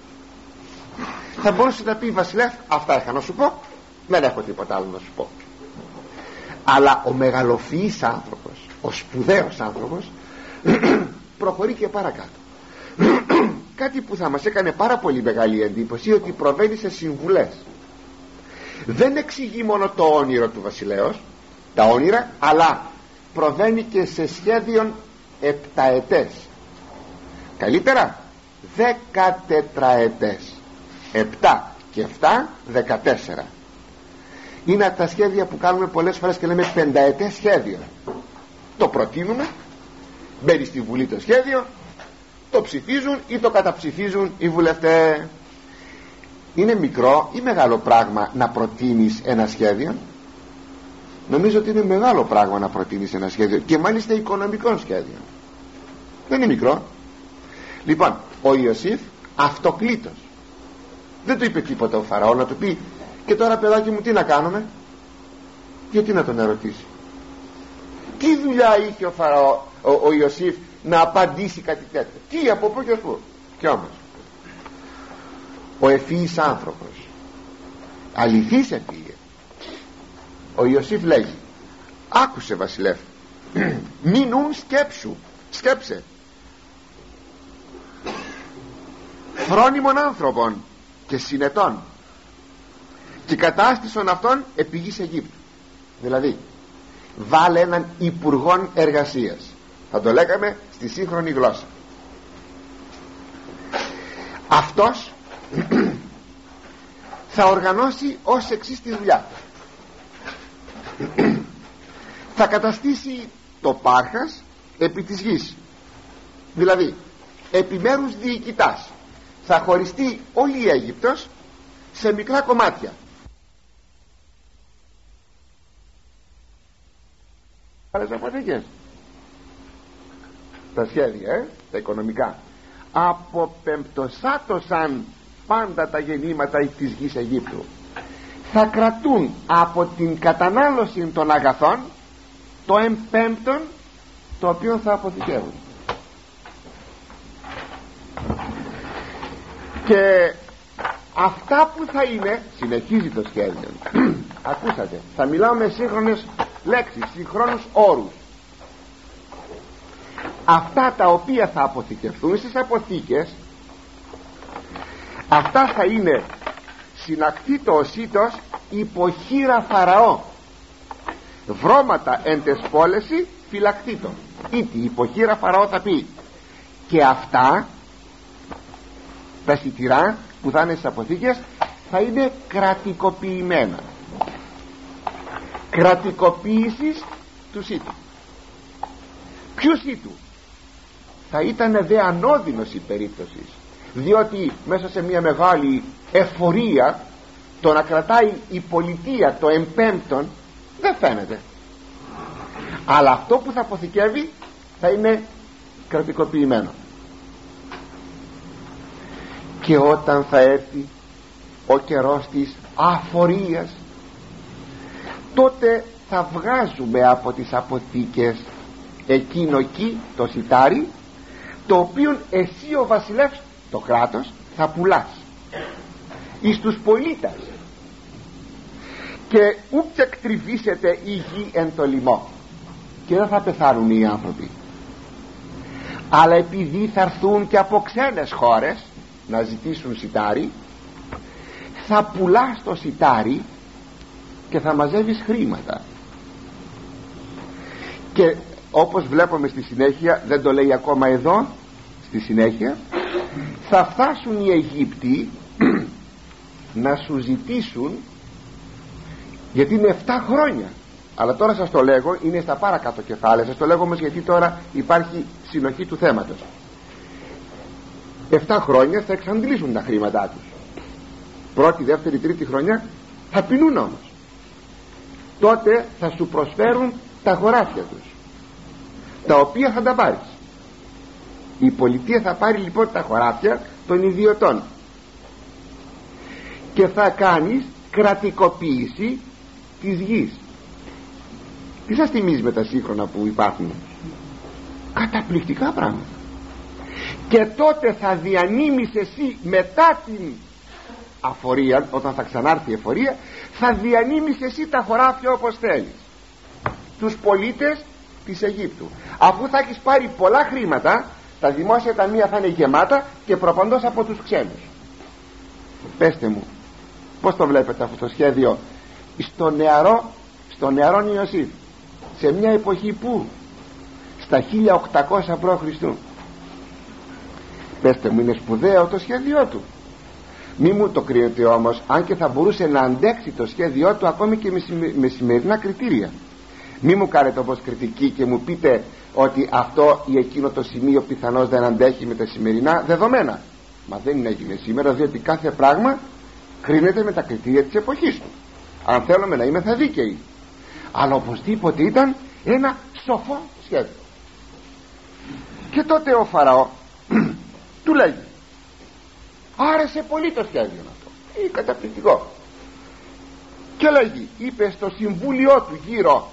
Speaker 1: Θα μπορούσε να πει: βασιλεύ, αυτά είχα να σου πω, δεν έχω τίποτα άλλο να σου πω. Αλλά ο μεγαλοφυής άνθρωπος, ο σπουδαίος άνθρωπος προχωρεί και παρακάτω. Κάτι που θα μας έκανε πάρα πολύ μεγάλη εντύπωση, ότι προβαίνει σε συμβουλές. Δεν εξηγεί μόνο το όνειρο του βασιλέως, τα όνειρα, αλλά προβαίνει και σε σχέδιον επταετές, καλύτερα δεκατετραετές. Επτά και εφτά, δεκατέσσερα. Είναι τα σχέδια που κάνουμε πολλές φορές και λέμε πενταετές σχέδιο. Το προτείνουμε μπαίνει στη Βουλή το σχέδιο, το ψηφίζουν ή το καταψηφίζουν οι βουλευτές. Είναι μικρό ή μεγάλο πράγμα να προτείνεις ένα σχέδιο? Νομίζω ότι είναι μεγάλο πράγμα να προτείνεις ένα σχέδιο, και μάλιστα οικονομικό σχέδιο. Δεν είναι μικρό. Λοιπόν, ο Ιωσήφ αυτοκλήτως, δεν του είπε τίποτα ο Φαραώ να του πει και τώρα παιδάκι μου τι να κάνουμε? Γιατί να τον ερωτήσει? Τι δουλειά είχε ο Φαραώ, ο, ο Ιωσήφ, να απαντήσει κάτι τέτοιο? Τι, από πού και πού? Κι όμως ο ευφυής άνθρωπος, αληθής επήγε, ο Ιωσήφ λέγει, άκουσε βασιλεύ, μην ουν σκέψου, σκέψε, φρόνιμων άνθρωπων και συνετών, και κατάστησον αυτόν επί γης Αιγύπτου. Δηλαδή βάλε έναν υπουργόν εργασίας, θα το λέγαμε στη σύγχρονη γλώσσα. Αυτός θα οργανώσει ως εξής τη δουλειά. Θα καταστήσει το πάρχας επί της γης, δηλαδή επιμέρους διοικητάς. Θα χωριστεί όλη η Αίγυπτος σε μικρά κομμάτια. Άλλες αποθήκες, τα σχέδια, ε, τα οικονομικά, αποπεμπτωσάτωσαν πάντα τα γεννήματα της γης Αιγύπτου. Θα κρατούν από την κατανάλωση των αγαθών το εμπέμπτον, το οποίο θα αποθηκεύουν. Και αυτά που θα είναι, συνεχίζει το σχέδιο, ακούσατε, θα μιλάω με σύγχρονες λέξεις, συγχρόνους όρους. Αυτά τα οποία θα αποθηκευτούν στις αποθήκες, αυτά θα είναι συνακτήτω ο σύτος υποχείρα Φαραώ, βρώματα εν τες πόλεση φυλακτήτω. Ήτι υποχείρα Φαραώ θα πει, και αυτά τα σιτηρά που θα είναι στις αποθήκες θα είναι κρατικοποιημένα. Κρατικοποίησης του σύτου. Ποιου σύτου? Θα ήταν δε ανώδυνος η περίπτωση, διότι μέσα σε μια μεγάλη εφορία το να κρατάει η πολιτεία το εμπέμπτον δεν φαίνεται, αλλά αυτό που θα αποθηκεύει θα είναι κρατικοποιημένο. Και όταν θα έρθει ο καιρός της αφορίας, τότε θα βγάζουμε από τις αποθήκες εκείνο εκεί το σιτάρι, το οποίο εσύ ο βασιλεύς, το κράτος, θα πουλάς εις τους πολίτες, και ούκ εκτριβήσεται η γη εν το λοιμό. Και δεν θα πεθάνουν οι άνθρωποι, αλλά επειδή θα έρθουν και από ξένες χώρες να ζητήσουν σιτάρι, θα πουλάς το σιτάρι και θα μαζεύεις χρήματα. Και όπως βλέπουμε στη συνέχεια, δεν το λέει ακόμα εδώ, στη συνέχεια θα φτάσουν οι Αιγύπτιοι να σου ζητήσουν, γιατί είναι επτά χρόνια, αλλά τώρα σας το λέγω, είναι στα παρακάτω κεφάλαια, σας το λέγω όμως γιατί τώρα υπάρχει συνοχή του θέματος. επτά χρόνια θα εξαντλήσουν τα χρήματά τους, πρώτη, δεύτερη, τρίτη χρονιά θα πεινούν όμως. Τότε θα σου προσφέρουν τα χωράφια τους, τα οποία θα τα πάρεις. Η πολιτεία θα πάρει λοιπόν τα χωράφια των ιδιωτών και θα κάνεις κρατικοποίηση της γης. Τι σας θυμίζει με τα σύγχρονα που υπάρχουν? Καταπληκτικά πράγματα. Και τότε θα διανύμεις εσύ μετά την αφορία, όταν θα ξανάρθει η εφορία, θα διανύμεις εσύ τα χωράφια όπως θέλεις, τους πολίτες της Αιγύπτου. Αφού θα έχεις πάρει πολλά χρήματα, τα δημόσια ταμεία θα είναι γεμάτα και προπαντός από τους ξένους. Πέστε μου, πώς το βλέπετε αυτό το σχέδιο στο νεαρό, στο νεαρόν Ιωσήφ, σε μια εποχή που στα χίλια οκτακόσια προ Χριστού? Πέστε μου, είναι σπουδαίο το σχέδιό του. Μη μου το κρίνετε όμως, αν και θα μπορούσε να αντέξει το σχέδιό του ακόμη και με σημερινά κριτήρια. Μη μου κάνετε όπως κριτική και μου πείτε ότι αυτό ή εκείνο το σημείο πιθανώς δεν αντέχει με τα σημερινά δεδομένα. Μα δεν έγινε σήμερα, διότι κάθε πράγμα κρίνεται με τα κριτήρια της εποχής του. Αν θέλουμε να είμαι θα δίκαιοι, αλλά οπωσδήποτε ήταν ένα σοφό σχέδιο. Και τότε ο Φαραώ του λέγει, άρεσε πολύ το σχέδιο αυτό, ή καταπληκτικό, και λέγει, είπε στο συμβούλιο του γύρω,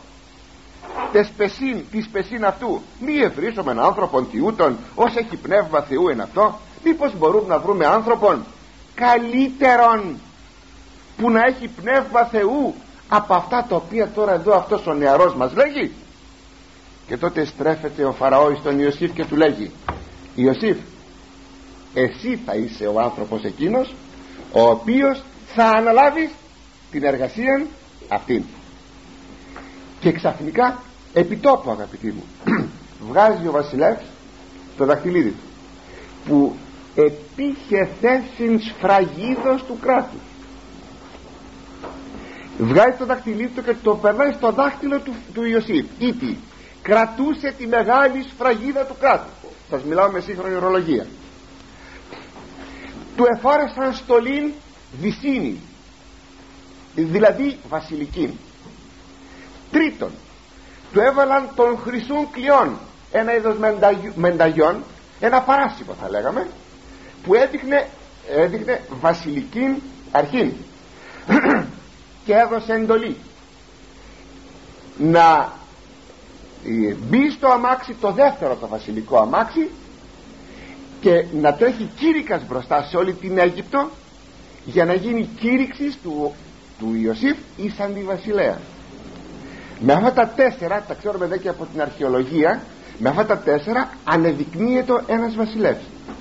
Speaker 1: της πεσίν αυτού, μη ευρύσουμε έναν άνθρωπον τιούτον, ως έχει πνεύμα Θεού εν αυτό. Μήπως μπορούμε να βρούμε άνθρωπον καλύτερον που να έχει πνεύμα Θεού από αυτά τα οποία τώρα εδώ αυτός ο νεαρός μας λέγει? Και τότε στρέφεται ο Φαραώ στον Ιωσήφ και του λέγει, Ιωσήφ, εσύ θα είσαι ο άνθρωπος εκείνος ο οποίος θα αναλάβεις την εργασία αυτήν. Και ξαφνικά επιτόπου, αγαπητοί μου, βγάζει ο βασιλεύς το δαχτυλίδι του, που επίχεθεν σφραγίδος του κράτους. Βγάζει το δαχτυλίδι του και το περνάει στο δάχτυλο του, του Ιωσήφ. Ήτι κρατούσε τη μεγάλη σφραγίδα του κράτους. Σας μιλάω με σύγχρονη ορολογία. Του εφόρεσαν στολήν βυσίνη, δηλαδή βασιλική. Τρίτον, του έβαλαν των χρυσούν κλειών, ένα είδος μενταγιών, ένα παράσιτο θα λέγαμε, που έδειχνε, έδειχνε βασιλική αρχή. Και έδωσε εντολή να μπει στο αμάξι, το δεύτερο το βασιλικό αμάξι, και να τρέχει κήρυκας μπροστά σε όλη την Αίγυπτο, για να γίνει κήρυξης του, του Ιωσήφ εις αντιβασιλέα. Με αυτά τα τέσσερα, τα ξέρουμε εδώ και από την αρχαιολογία, με αυτά τα τέσσερα ανεδεικνύεται ένας βασιλεύς.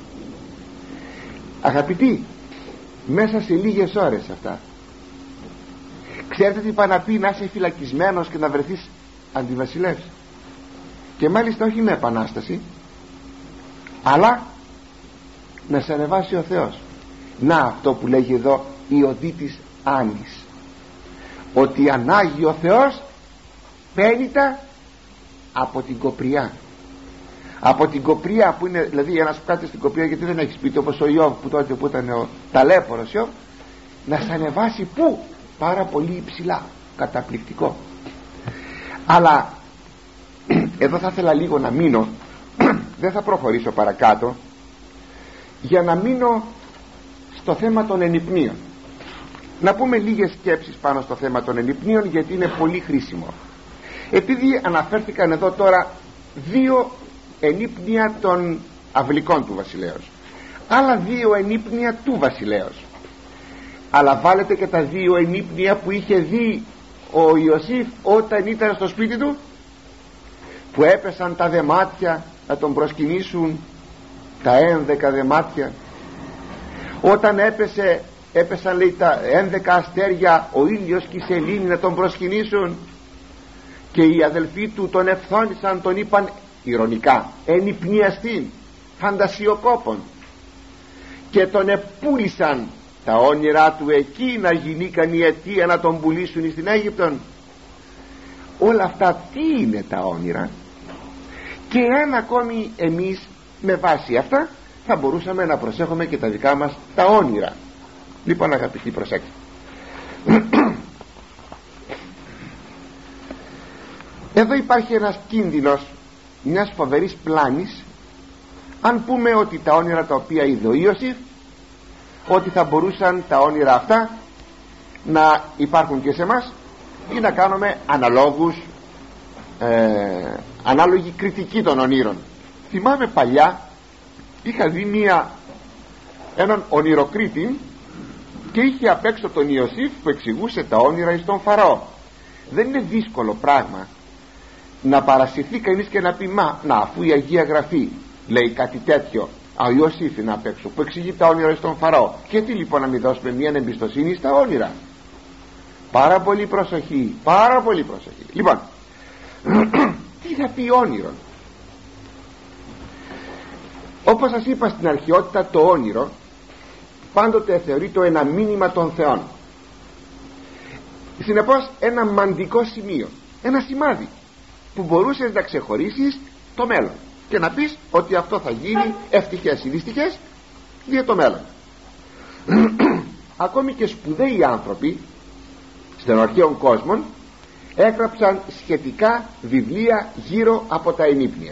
Speaker 1: Αγαπητοί, μέσα σε λίγες ώρες αυτά, ξέρετε τι πάει να πει να είσαι φυλακισμένος και να βρεθείς αντιβασιλεύς? Και μάλιστα όχι με επανάσταση, αλλά να σε ανεβάσει ο Θεός. Να αυτό που λέγει εδώ η οδήτης Άνης, ότι ανάγει ο Θεός πένιτα από την κοπριά. Από την κοπριά που είναι, δηλαδή ένας που κάθεται στην κοπριά, γιατί δεν έχει σπίτι, όπως ο Ιώβ που τότε που ήταν ο ταλέπορος Ιώβ, να σε ανεβάσει πού? Πάρα πολύ υψηλά, καταπληκτικό. Αλλά εδώ θα ήθελα λίγο να μείνω, δεν θα προχωρήσω παρακάτω, για να μείνω στο θέμα των ενυπνίων. Να πούμε λίγες σκέψεις πάνω στο θέμα των ενυπνίων, γιατί είναι πολύ χρήσιμο. Επειδή αναφέρθηκαν εδώ τώρα δύο ενύπνια των αυλικών του βασιλέως, άλλα δύο ενύπνια του βασιλέως, αλλά βάλετε και τα δύο ενύπνια που είχε δει ο Ιωσήφ όταν ήταν στο σπίτι του, που έπεσαν τα δεμάτια να τον προσκυνήσουν, τα ένδεκα δεμάτια, όταν έπεσε, έπεσαν λέει τα ένδεκα αστέρια, ο ήλιος και η σελήνη να τον προσκυνήσουν, και οι αδελφοί του τον ευθόνησαν, τον είπαν ηρωνικά ενυπνιαστήν, φαντασιοκόπων, και τον επούλησαν τα όνειρά του εκεί, να γινήκαν η αιτία να τον πουλήσουν στην Αίγυπτον. Όλα αυτά τι είναι τα όνειρα? Και αν ακόμη εμείς με βάση αυτά θα μπορούσαμε να προσέχουμε και τα δικά μας τα όνειρα. Λοιπόν, αγαπητοί, προσέξτε. Εδώ υπάρχει ένας κίνδυνος μιας φοβερής πλάνης, αν πούμε ότι τα όνειρα τα οποία είδε ο Ιωσήφ, ότι θα μπορούσαν τα όνειρα αυτά να υπάρχουν και σε εμάς, ή να κάνουμε αναλόγους, ε, ανάλογη κριτική των ονείρων. Θυμάμαι παλιά είχα δει μια, έναν ονειροκρίτη, και είχε απ' έξω τον Ιωσήφ που εξηγούσε τα όνειρα εις τον Φαραώ. Δεν είναι δύσκολο πράγμα να παρασυρθεί κανείς και να πει, μα να, αφού η Αγία Γραφή λέει κάτι τέτοιο, α, ο Ιωσήφ είναι απ' έξω που εξηγεί τα όνειρα εις τον Φαραώ, και τι λοιπόν να μην δώσουμε μια εμπιστοσύνη στα όνειρα? Πάρα πολύ προσοχή, πάρα πολύ προσοχή. Λοιπόν, τι θα πει όνειρο? Όπως σας είπα στην αρχαιότητα, το όνειρο πάντοτε θεωρείται ένα μήνυμα των θεών. Συνεπώς ένα μαντικό σημείο. ένα σημάδι που μπορούσες να ξεχωρίσεις το μέλλον και να πεις ότι αυτό θα γίνει ευτυχές ή δυστυχές για το μέλλον. Ακόμη και σπουδαίοι άνθρωποι στον αρχαίο κόσμο έγραψαν σχετικά βιβλία γύρω από τα ενύπνια.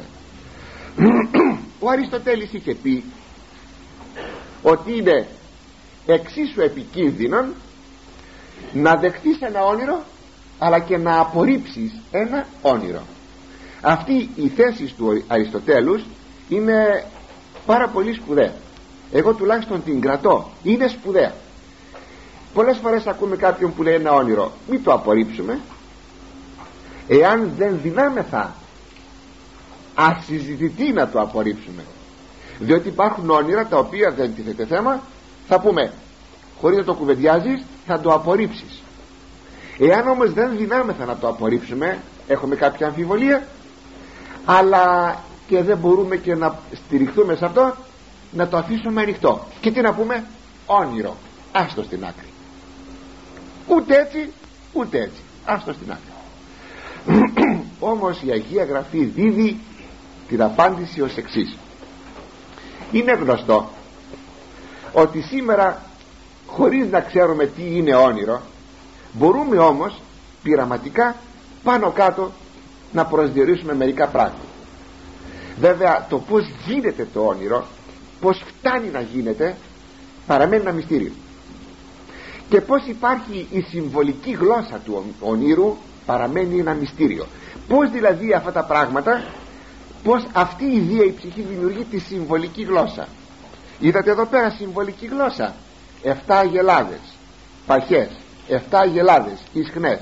Speaker 1: Ο Αριστοτέλης είχε πει ότι είναι εξίσου επικίνδυνο να δεχτείς ένα όνειρο αλλά και να απορρίψεις ένα όνειρο. Αυτή η θέση του Αριστοτέλους είναι πάρα πολύ σπουδαία. Εγώ τουλάχιστον την κρατώ, είναι σπουδαία. Πολλές φορές ακούμε κάποιον που λέει ένα όνειρο, μην το απορρίψουμε. Εάν δεν δυνάμεθα, ασυζητητή να το απορρίψουμε, διότι υπάρχουν όνειρα τα οποία δεν τίθεται θέμα, θα πούμε χωρίς να το κουβεντιάζεις, θα το απορρίψεις. Εάν όμως δεν δυνάμεθα να το απορρίψουμε, έχουμε κάποια αμφιβολία, αλλά και δεν μπορούμε και να στηριχθούμε σε αυτό, να το αφήσουμε ανοιχτό. Και τι να πούμε? Όνειρο, άστο στην άκρη. Ούτε έτσι ούτε έτσι, άστο στην άκρη. Όμως η Αγία Γραφή δίδει την απάντηση ως εξής. Είναι γνωστό ότι σήμερα, χωρίς να ξέρουμε τι είναι όνειρο, μπορούμε όμως πειραματικά πάνω κάτω να προσδιορίσουμε μερικά πράγματα. Βέβαια το πως γίνεται το όνειρο, πως φτάνει να γίνεται, παραμένει ένα μυστήριο. Και πως υπάρχει η συμβολική γλώσσα του ονείρου, παραμένει ένα μυστήριο. Πως δηλαδή αυτά τα πράγματα, πως αυτή η Δία η ψυχή δημιουργεί τη συμβολική γλώσσα. Είδατε εδώ πέρα συμβολική γλώσσα, εφτά αγελάδες παχές, εφτά αγελάδες ισχνές.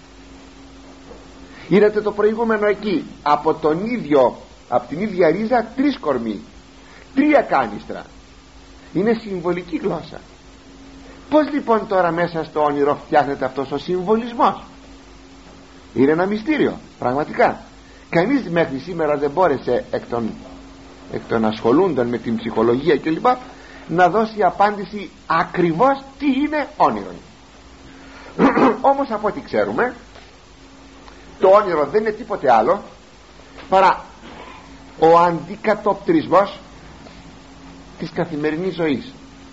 Speaker 1: Είδατε το προηγούμενο εκεί, από τον ίδιο, από την ίδια ρίζα τρεις κορμοί, τρία κάνιστρα. Είναι συμβολική γλώσσα. Πως λοιπόν τώρα μέσα στο όνειρο φτιάχνεται αυτός ο συμβολισμός? Είναι ένα μυστήριο πραγματικά. Κανείς μέχρι σήμερα δεν μπόρεσε εκ των, εκ των ασχολούντων με την ψυχολογία κλπ να δώσει απάντηση ακριβώς τι είναι όνειρο. Όμως από ό,τι ξέρουμε, το όνειρο δεν είναι τίποτε άλλο παρά ο αντικατοπτρισμός της καθημερινής ζωής.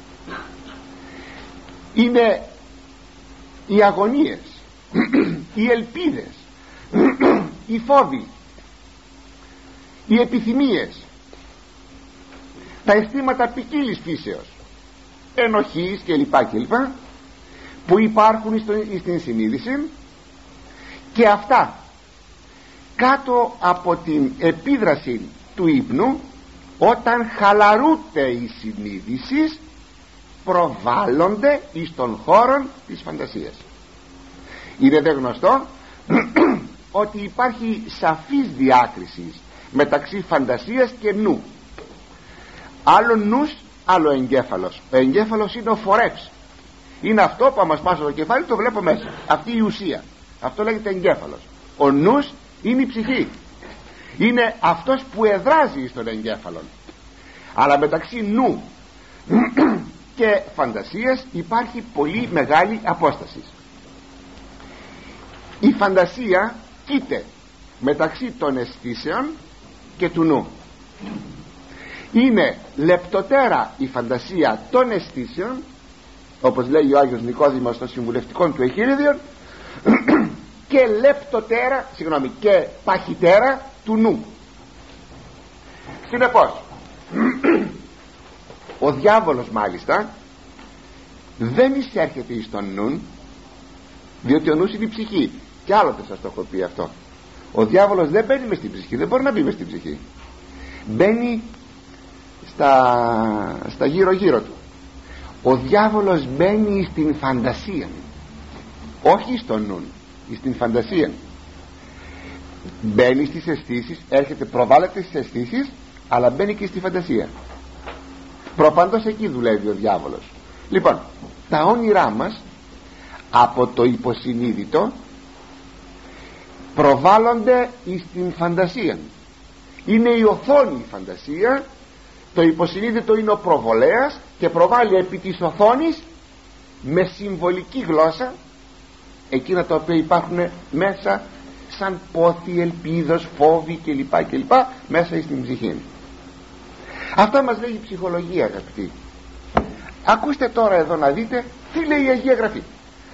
Speaker 1: Είναι οι αγωνίες, οι ελπίδες, οι φόβοι, οι επιθυμίες, τα αισθήματα ποικίλης φύσεως, ενοχής κλπ κλπ που υπάρχουν στην συνείδηση, και αυτά κάτω από την επίδραση του ύπνου, όταν χαλαρούται η συνείδηση, προβάλλονται εις των χώρων της φαντασίας. Είναι δε γνωστό ότι υπάρχει σαφής διάκριση μεταξύ φαντασίας και νου. Άλλο νους, άλλο εγκέφαλος. Ο εγκέφαλος είναι ο φορεύς, είναι αυτό που μας πάσει το κεφάλι, το βλέπω μέσα, αυτή η ουσία, αυτό λέγεται εγκέφαλος. Ο νους είναι η ψυχή, είναι αυτός που εδράζει στον εγκέφαλο. Αλλά μεταξύ νου και φαντασίας υπάρχει πολύ μεγάλη απόσταση. Η φαντασία κοίται μεταξύ των αισθήσεων και του νου. Είναι λεπτοτέρα η φαντασία των αισθήσεων, όπως λέει ο Άγιος Νικόδημος στο συμβουλευτικό του εχείριδιο, και λεπτοτέρα, συγγνώμη, και παχυτέρα του νου. Συνεπώς ο διάβολος μάλιστα δεν εισέρχεται εις τον νου, διότι ο νους είναι η ψυχή. Κι άλλοτε σας το έχω πει αυτό. Ο διάβολος δεν μπαίνει μες στην ψυχή, δεν μπορεί να μπει μες στην ψυχή. Μπαίνει στα, στα γύρω γύρω του. Ο διάβολος μπαίνει στην φαντασία, όχι στον νου, στην φαντασία. Μπαίνει στις αισθήσεις, έρχεται, προβάλλεται στις αισθήσεις, αλλά μπαίνει και στη φαντασία. Προπαντός εκεί δουλεύει ο διάβολος. Λοιπόν, τα όνειρά μας από το υποσυνείδητο προβάλλονται στην φαντασία. Είναι η οθόνη η φαντασία, το υποσυνείδητο είναι ο προβολέας και προβάλλει επί της οθόνης με συμβολική γλώσσα εκείνα τα οποία υπάρχουν μέσα σαν πόθη, ελπίδος, φόβοι κλπ κλπ μέσα στην ψυχή. Αυτά μας λέει η ψυχολογία, αγαπητοί. Ακούστε τώρα εδώ να δείτε τι λέει η Αγία Γραφή.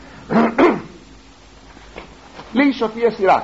Speaker 1: Λέει η Σοφία Σιράκ,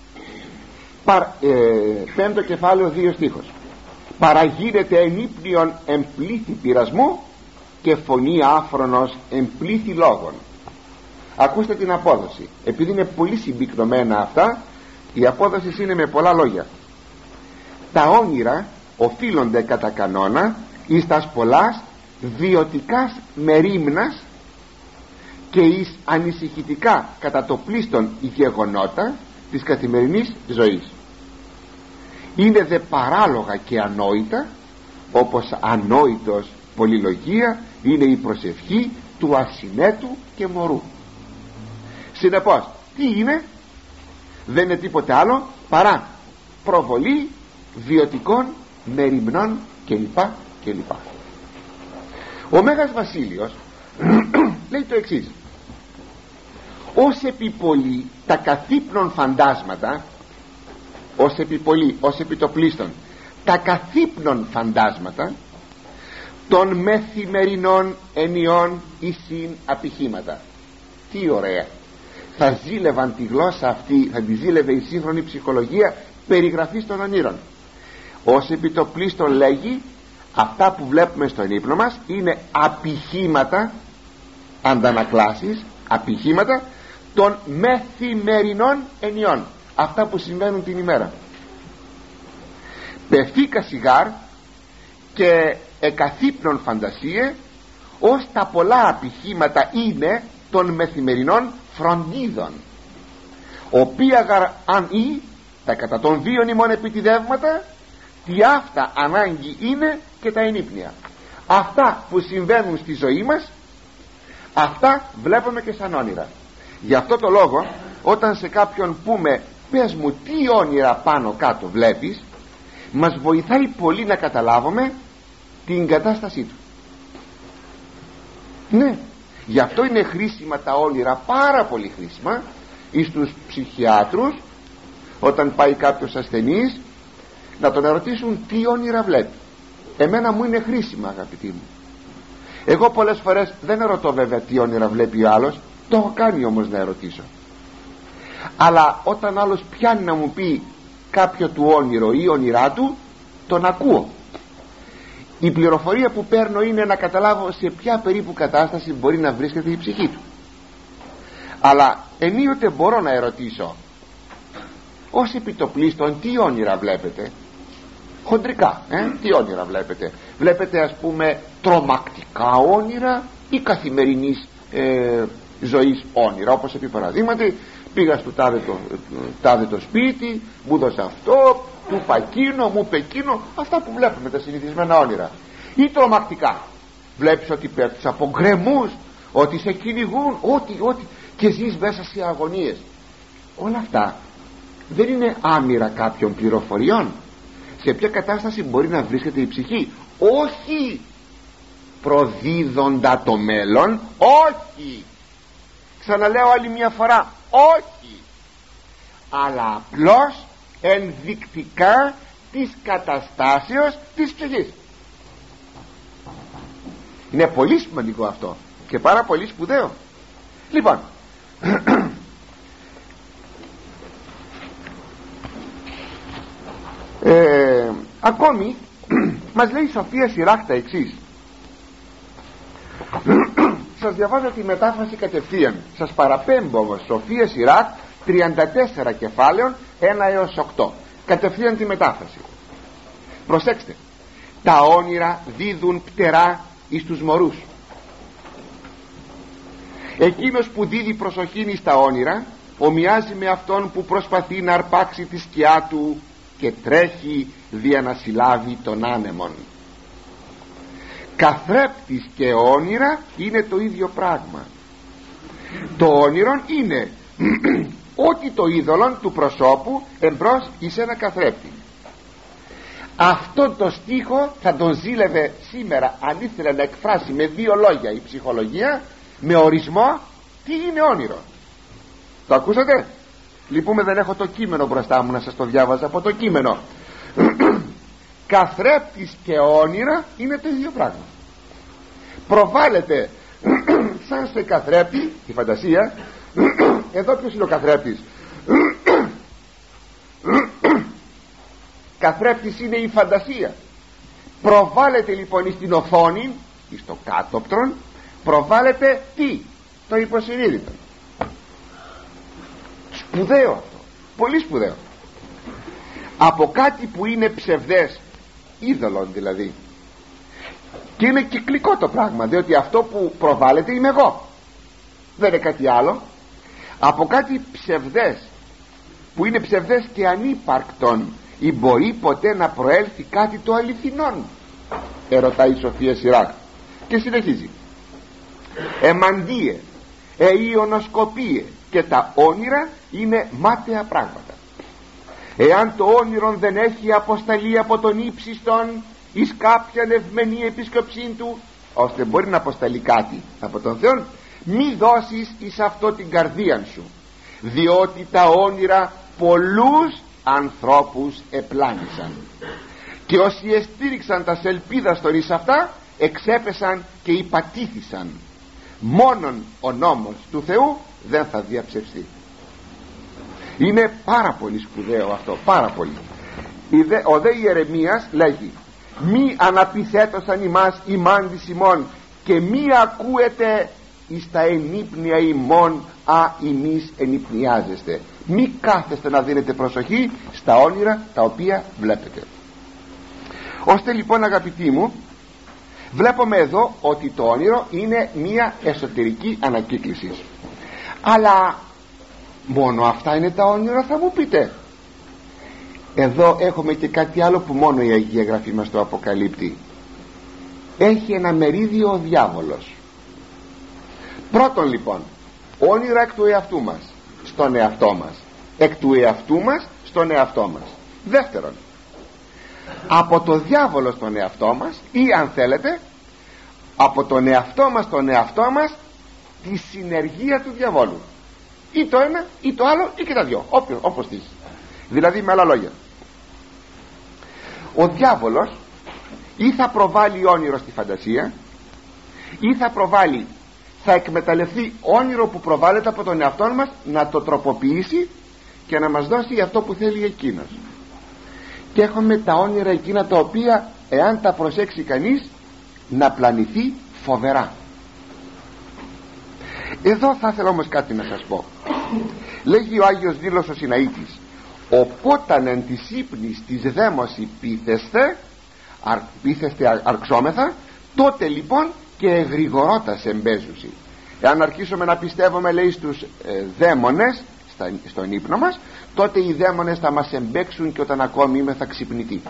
Speaker 1: ε, πέμπτο κεφάλαιο, δύο στίχος: παραγίνεται εν ύπνιον εμπλήθη πειρασμού και φωνή άφρονος εμπλήθη λόγων. Ακούστε την απόδοση, επειδή είναι πολύ συμπυκνωμένα αυτά, η απόδοση είναι με πολλά λόγια. Τα όνειρα οφείλονται κατά κανόνα εις τας πολλάς βιωτικάς μερίμνας και εις ανησυχητικά κατά το πλήστον γεγονότα της καθημερινής ζωής. Είναι δε παράλογα και ανόητα, όπως ανόητος πολυλογία είναι η προσευχή του ασυνέτου και μωρού. Συνεπώς, τι είναι? Δεν είναι τίποτε άλλο παρά προβολή βιωτικών μεριμνών κλπ κλπ. Ο Μέγας Βασίλειος λέει το εξής: ως επιπολή τα καθύπνων φαντάσματα, ως επιπολή, ως επιτοπλίστων τα καθύπνων φαντάσματα των μεθημερινών ενιών ησύν απηχήματα. Τι ωραία! Θα ζήλευαν τη γλώσσα αυτή, θα τη ζήλευε η σύγχρονη ψυχολογία περιγραφής των ονείρων. Ως επιτοπλίστων λέγει, αυτά που βλέπουμε στον ύπνο μας είναι απηχήματα, αντανακλάσεις, απηχήματα των μεθημερινών ενιών, αυτά που συμβαίνουν την ημέρα. Πεφίκα σιγάρ και εκαθύπνων φαντασίε, ως τα πολλά απηχήματα είναι των μεθημερινών φροντίδων, οποία γαρ αν ή τα κατά των βίων ημών επιτιδεύματα, τι αυτά ανάγκη είναι και τα ενύπνια. Αυτά που συμβαίνουν στη ζωή μας, αυτά βλέπουμε και σαν όνειρα. Γι' αυτό το λόγο, όταν σε κάποιον πούμε πες μου τι όνειρα πάνω κάτω βλέπεις, μας βοηθάει πολύ να καταλάβουμε την κατάστασή του. Ναι, γι' αυτό είναι χρήσιμα τα όνειρα, πάρα πολύ χρήσιμα εις τους ψυχιάτρους, όταν πάει κάποιος ασθενής, να τον ερωτήσουν τι όνειρα βλέπει. Εμένα μου είναι χρήσιμα, αγαπητοί μου. Εγώ πολλές φορές δεν ερωτώ βέβαια τι όνειρα βλέπει ο άλλος, το έχω κάνει όμως να ερωτήσω. Αλλά όταν άλλος πιάνει να μου πει κάποιο του όνειρο ή όνειρά του, τον ακούω. Η πληροφορία που παίρνω είναι να καταλάβω σε ποια περίπου κατάσταση μπορεί να βρίσκεται η ψυχή του. Αλλά ενίοτε μπορώ να ερωτήσω, ως επιτοπλίστων τι όνειρα βλέπετε? Χοντρικά, ε? τι όνειρα βλέπετε? Βλέπετε ας πούμε τρομακτικά όνειρα ή καθημερινής ε, ζωής όνειρα? Όπως επί παραδείγματι, πήγα στο τάδε το, τάδε το σπίτι, μου έδωσε αυτό, του είπα εκείνο, μου είπε εκείνο, αυτά που βλέπουμε τα συνηθισμένα όνειρα. Ή τρομακτικά, βλέπεις ότι πέφτεις από γκρεμούς, ότι σε κυνηγούν, ότι, ότι, και ζεις μέσα σε αγωνίες. Όλα αυτά δεν είναι άμυρα κάποιων πληροφοριών σε ποια κατάσταση μπορεί να βρίσκεται η ψυχή? Όχι προδίδοντα το μέλλον, όχι, ξαναλέω άλλη μια φορά, όχι, αλλά απλώς ενδεικτικά της καταστάσεως της ψυχής. Είναι πολύ σημαντικό αυτό και πάρα πολύ σπουδαίο. Λοιπόν, ε, ακόμη μας λέει η Σοφία Σιράκ τα εξής. Σας διαβάζω τη μετάφραση κατευθείαν, σας παραπέμπω όμως. Σοφία Σιράκ, τριάντα τέσσερα κεφάλαιων, ένα έως οκτώ, κατευθείαν τη μετάφραση. Προσέξτε: τα όνειρα δίδουν πτερά εις τους μωρούς. Εκείνος που δίδει προσοχήν εις τα όνειρα ομοιάζει με αυτόν που προσπαθεί να αρπάξει τη σκιά του και τρέχει δια να συλλάβει τον άνεμον. Καθρέπτης και όνειρα είναι το ίδιο πράγμα. Το όνειρο είναι ότι το είδωλον του προσώπου εμπρός εις ένα καθρέπτη. Αυτό το στίχο θα τον ζήλευε σήμερα αν ήθελε να εκφράσει με δύο λόγια η ψυχολογία, με ορισμό τι είναι όνειρο. Το ακούσατε? Λυπούμε, δεν έχω το κείμενο μπροστά μου να σας το διάβαζα από το κείμενο. Καθρέπτης και όνειρα είναι το ίδιο πράγμα. Προβάλλεται σαν σε καθρέπτη η φαντασία. Εδώ ποιος είναι ο καθρέπτης? Καθρέπτης είναι η φαντασία. Προβάλλεται λοιπόν στην οθόνη, στο κάτωπτρον, προβάλλεται τι? Το υποσυνείδητο. Σπουδαίο αυτό, πολύ σπουδαίο. Από κάτι που είναι ψευδές, είδωλον δηλαδή, και είναι κυκλικό το πράγμα, διότι αυτό που προβάλλεται είμαι εγώ, δεν είναι κάτι άλλο. Από κάτι ψευδές που είναι ψευδές και ανύπαρκτον, ή μπορεί ποτέ να προέλθει κάτι το αληθινόν? Ερωτάει η Σοφία Σιράκ και συνεχίζει. Εμαντίε, εϊονοσκοπίε, και τα όνειρα είναι μάταια πράγματα. Εάν το όνειρο δεν έχει αποσταλεί από τον ύψιστον εις κάποιαν ευμενή επίσκεψή του, ώστε μπορεί να αποσταλεί κάτι από τον Θεό, μη δώσεις εις αυτό την καρδία σου, διότι τα όνειρα πολλούς ανθρώπους επλάνησαν, και όσοι εστήριξαν τα σελπίδα στον εις αυτά εξέπεσαν και υπατήθησαν. Μόνον ο νόμος του Θεού δεν θα διαψευστεί. Είναι πάρα πολύ σπουδαίο αυτό, πάρα πολύ. Ο δε Ιερεμίας λέγει: μη αναπιθέτωσαν ημάς ημάντης ημών, και μη ακούετε εις τα ενύπνια ημών, α ημείς ενυπνιάζεστε. Μη κάθεστε να δίνετε προσοχή στα όνειρα τα οποία βλέπετε. Ώστε λοιπόν, αγαπητοί μου, βλέπουμε εδώ ότι το όνειρο είναι μία εσωτερική ανακύκληση. Αλλά μόνο αυτά είναι τα όνειρα, θα μου πείτε? Εδώ έχουμε και κάτι άλλο που μόνο η Αγία Γραφή μας το αποκαλύπτει. Έχει ένα μερίδιο ο διάβολος. Πρώτον λοιπόν, όνειρα εκ του εαυτού μας στον εαυτό μας, εκ του εαυτού μας στον εαυτό μας. Δεύτερον, από το διάβολο στον εαυτό μας, ή αν θέλετε από τον εαυτό μας στον εαυτό μας τη συνεργεία του διαβόλου, ή το ένα ή το άλλο ή και τα δυο, όποιος, όπως θες. Δηλαδή, με άλλα λόγια, ο διάβολος ή θα προβάλλει όνειρο στη φαντασία, ή θα προβάλλει, θα εκμεταλλευτεί όνειρο που προβάλλεται από τον εαυτό μας, να το τροποποιήσει και να μας δώσει αυτό που θέλει εκείνος. Και έχουμε τα όνειρα εκείνα τα οποία, εάν τα προσέξει κανείς, να πλανηθεί φοβερά. Εδώ θα ήθελα όμως κάτι να σας πω. Λέγει ο Άγιος Δήλος ο Σιναήτης: οπόταν εν της ύπνης της δαίμωση πείθεστε, αρ, πείθεστε αρξόμεθα, τότε λοιπόν και εγρηγορώτας εμπέζουσι. Εάν αρχίσουμε να πιστεύουμε, λέει, στους ε, δαίμονες στα, στον ύπνο μας, τότε οι δαίμονες θα μας εμπέξουν, και όταν ακόμη είμαι θα ξυπνητεί.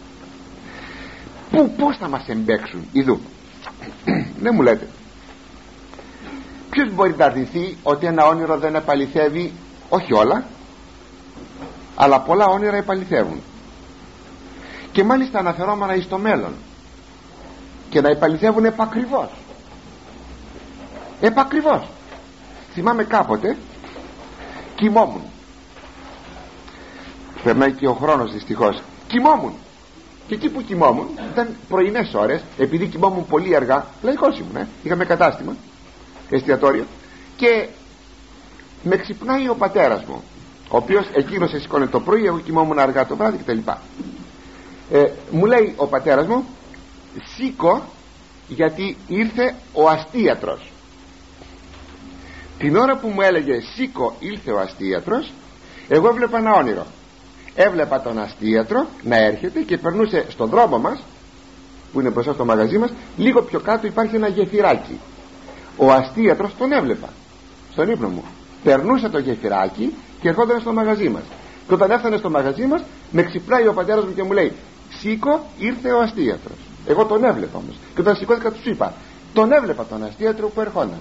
Speaker 1: Πού, πώς θα μας εμπέξουν? Ιδού. Δεν μου λέτε. Ποιος μπορεί να αρνηθεί ότι ένα όνειρο δεν επαληθεύει? Όχι όλα, αλλά πολλά όνειρα επαληθεύουν, και μάλιστα αναφερόμενα εις το μέλλον, και να επαληθεύουν επακριβώς. Επακριβώς. Θυμάμαι κάποτε κοιμόμουν, περνάει και ο χρόνος δυστυχώς, κοιμόμουν, και εκεί που κοιμόμουν ήταν πρωινές ώρες, επειδή κοιμόμουν πολύ αργά, λαϊκός ήμουν, ε? είχαμε κατάστημα, εστιατόριο, και με ξυπνάει ο πατέρας μου, ο οποίος εκείνος σηκώνε το πρωί, εγώ κοιμόμουν αργά το βράδυ κτλ. ε, μου λέει ο πατέρας μου: σήκω, γιατί ήρθε ο αστίατρος. Την ώρα που μου έλεγε σήκω, ήλθε ο αστίατρος, εγώ έβλεπα ένα όνειρο. Έβλεπα τον αστίατρο να έρχεται και περνούσε στον δρόμο μας, που είναι μπροστά στο μαγαζί μας, λίγο πιο κάτω υπάρχει ένα γεφυράκι. Ο αστίατρος τον έβλεπα στον ύπνο μου, περνούσε το γεφυράκι και ερχόταν στο μαγαζί μας. Και όταν έφτανε στο μαγαζί μας, με ξυπνάει ο πατέρας μου και μου λέει: σήκω, ήρθε ο αστίατρος. Εγώ τον έβλεπα όμως, και όταν σηκώθηκα τους είπα: τον έβλεπα τον αστίατρο που ερχόταν.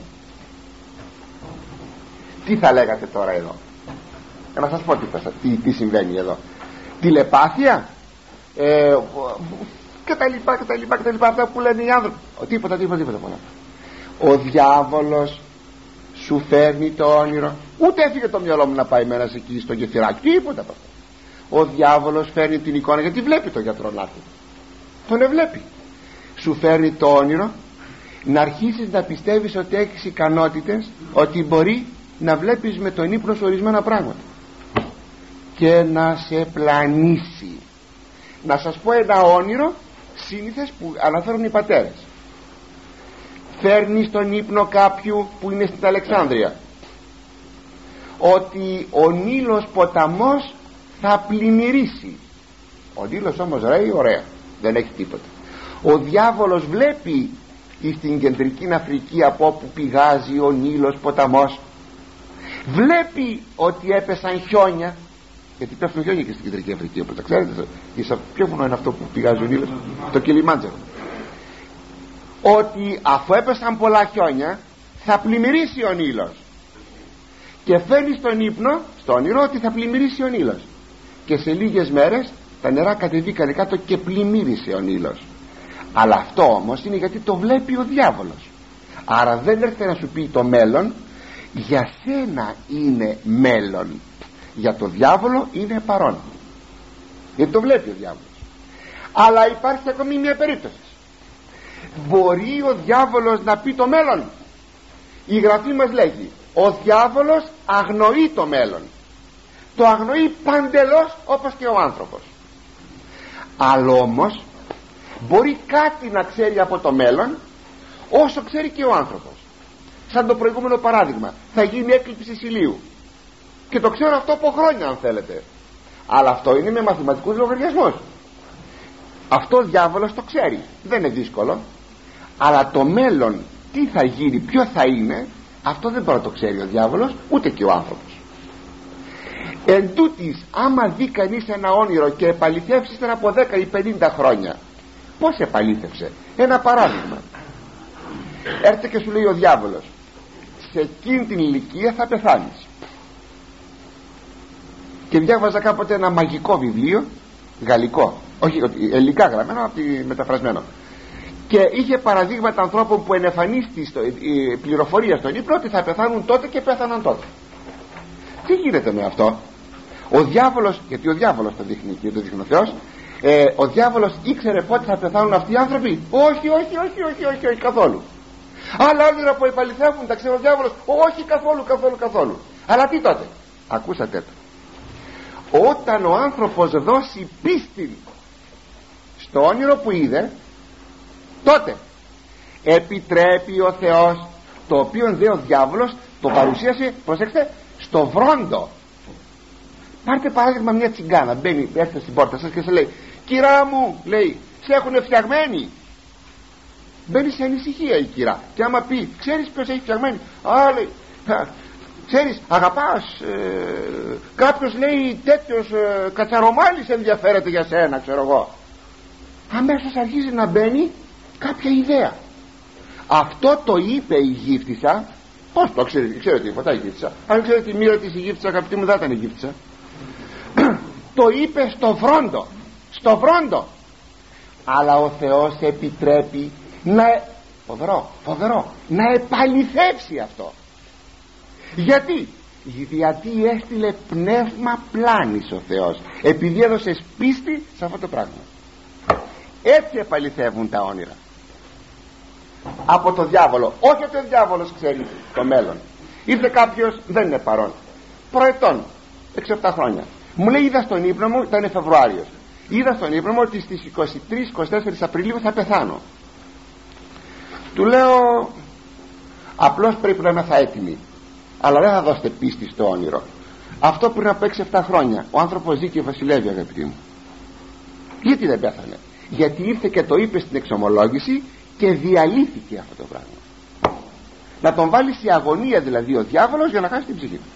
Speaker 1: Τι θα λέγατε τώρα εδώ? Να σας πω τι, τι, τι συμβαίνει εδώ. Τηλεπάθεια, ε, και τα λοιπά και τα λοιπά και τα λοιπά, αυτά που λένε οι άνθρωποι. Τίποτα, τίποτα, τίποτα πολλά. Ο διάβολος σου φέρνει το όνειρο. Ούτε έφυγε το μυαλό μου να πάει μέρα εκεί στο κεφυράκι, τίποτα από αυτό. Ο διάβολος φέρνει την εικόνα, γιατί βλέπει τον γιατρό να έρθει, τον εβλέπει. Σου φέρνει το όνειρο να αρχίσεις να πιστεύεις ότι έχεις ικανότητες, ότι μπορεί να βλέπεις με τον ύπνο σου ορισμένα πράγματα και να σε πλανήσει. Να σας πω ένα όνειρο σύνηθες που αναφέρουν οι πατέρες. Φέρνει στον ύπνο κάποιου που είναι στην Αλεξάνδρεια ότι ο Νείλος ποταμός θα πλημμυρίσει. Ο Νείλος όμως ρέει ωραία, δεν έχει τίποτα. Ο διάβολος βλέπει στην κεντρική Αφρική από όπου πηγάζει ο Νείλος ποταμός, βλέπει ότι έπεσαν χιόνια, γιατί πέφτουν χιόνια και στην κεντρική Αφρική, όπως τα ξέρετε. Ποιο βουνό είναι αυτό που πηγάζει ο Νείλος? Το Κιλιμάντζαρο. Ότι αφού έπεσαν πολλά χιόνια θα πλημμυρίσει ο Νείλος, και φέρνει στον ύπνο, στο όνειρο, ότι θα πλημμυρίσει ο Νείλος, και σε λίγες μέρες τα νερά κατεβήκανε κάτω και πλημμύρισε ο Νείλος. Αλλά αυτό όμως είναι γιατί το βλέπει ο διάβολος. Άρα δεν έρχεται να σου πει το μέλλον, για σένα είναι μέλλον, για το διάβολο είναι παρόν, γιατί το βλέπει ο διάβολος. Αλλά υπάρχει ακόμη μια περίπτωση. Μπορεί ο διάβολος να πει το μέλλον. Η Γραφή μας λέγει ο διάβολος αγνοεί το μέλλον, το αγνοεί παντελώς, όπως και ο άνθρωπος. Αλλά όμως μπορεί κάτι να ξέρει από το μέλλον όσο ξέρει και ο άνθρωπος. Σαν το προηγούμενο παράδειγμα, θα γίνει έκλειψη ηλίου, και το ξέρω αυτό από χρόνια αν θέλετε, αλλά αυτό είναι με μαθηματικούς λογαριασμούς. Αυτό ο διάβολος το ξέρει, δεν είναι δύσκολο. Αλλά το μέλλον, τι θα γίνει, ποιο θα είναι, αυτό δεν μπορεί να το ξέρει ο διάβολος, ούτε και ο άνθρωπος. Εν τούτης, άμα δει κανείς ένα όνειρο και επαληθεύσει ύστερα από δέκα ή πενήντα χρόνια, πώς επαλήθευσε? Ένα παράδειγμα. Έρχεται και σου λέει ο διάβολος, σε εκείνη την ηλικία θα πεθάνεις. Και διάβαζα κάποτε ένα μαγικό βιβλίο, γαλλικό, όχι ελληνικά γραμμένο, από τη μεταφρασμένο, και είχε παραδείγματα ανθρώπων που ενεφανίστη στο, η πληροφορία στον ύπνο ότι θα πεθάνουν τότε και πέθαναν τότε. Τι γίνεται με αυτό? Ο διάβολος, γιατί ο διάβολος το δείχνει και το δείχνει ο Θεός, ε, ο διάβολος ήξερε πότε θα πεθάνουν αυτοί οι άνθρωποι? Όχι, όχι, όχι, όχι, όχι, όχι καθόλου. Άλλα όνειρα που επαληθεύουν τα ξέρει ο διάβολος? Όχι καθόλου, καθόλου, καθόλου. Αλλά τι τότε? Ακούσατε το. Όταν ο άνθρωπος δώσει πίστη στο όνειρο που είδε, τότε επιτρέπει ο Θεός, το οποίο δε ο διάβολος το παρουσίασε, προσέξτε, στο βρόντο. Πάρτε παράδειγμα μια τσιγκάνα, μπαίνει, έρχεται στην πόρτα σας και σε λέει, κυρά μου, λέει, σε έχουν φτιαγμένη. Μπαίνει σε ανησυχία η κυρά, και άμα πει, ξέρεις ποιος έχει φτιαγμένη? Α, λέει, ξέρεις, αγαπάς ε, κάποιος, λέει, τέτοιος ε, κατσαρομάλης ενδιαφέρεται για σένα, ξέρω εγώ. Αμέσως αρχίζει να μπαίνει κάποια ιδέα. Αυτό το είπε η γύφτισσα. Πώς το ξέρετε? Ξέρετε τίποτα η γύφτισσα? Αν ξέρετε τη μοίρα της η γύφτισσα, αγαπητοί μου, δεν ήταν η γύφτισσα. Το είπε στο βρόντο, στο βρόντο. Αλλά ο Θεός επιτρέπει να, φοβερό, φοβερό, να επαληθεύσει αυτό. Γιατί? Γιατί έστειλε πνεύμα πλάνης ο Θεός, επειδή έδωσε πίστη σε αυτό το πράγμα. Έτσι επαληθεύουν τα όνειρα από το διάβολο. Όχι ότι ο διάβολος ξέρει το μέλλον. Ήρθε κάποιος, δεν είναι παρόν, προετών, έξι επτά χρόνια, μου λέει, είδα στον ύπνο μου, ήταν Φεβρουάριος, είδα στον ύπνο μου ότι στις είκοσι τρεις είκοσι τέσσερις Απριλίου θα πεθάνω. Του λέω, απλώς πρέπει να είμαστε έτοιμοι, αλλά δεν θα δώσετε πίστη στο όνειρο. Αυτό πριν από έξι επτά χρόνια ο άνθρωπος ζει και βασιλεύει, αγαπητοί μου. Γιατί δεν πέθανε? Γιατί ήρθε και το είπε στην εξομολόγηση και διαλύθηκε αυτό το πράγμα. Να τον βάλει σε αγωνία δηλαδή ο διάβολος για να χάσει την ψυχή του.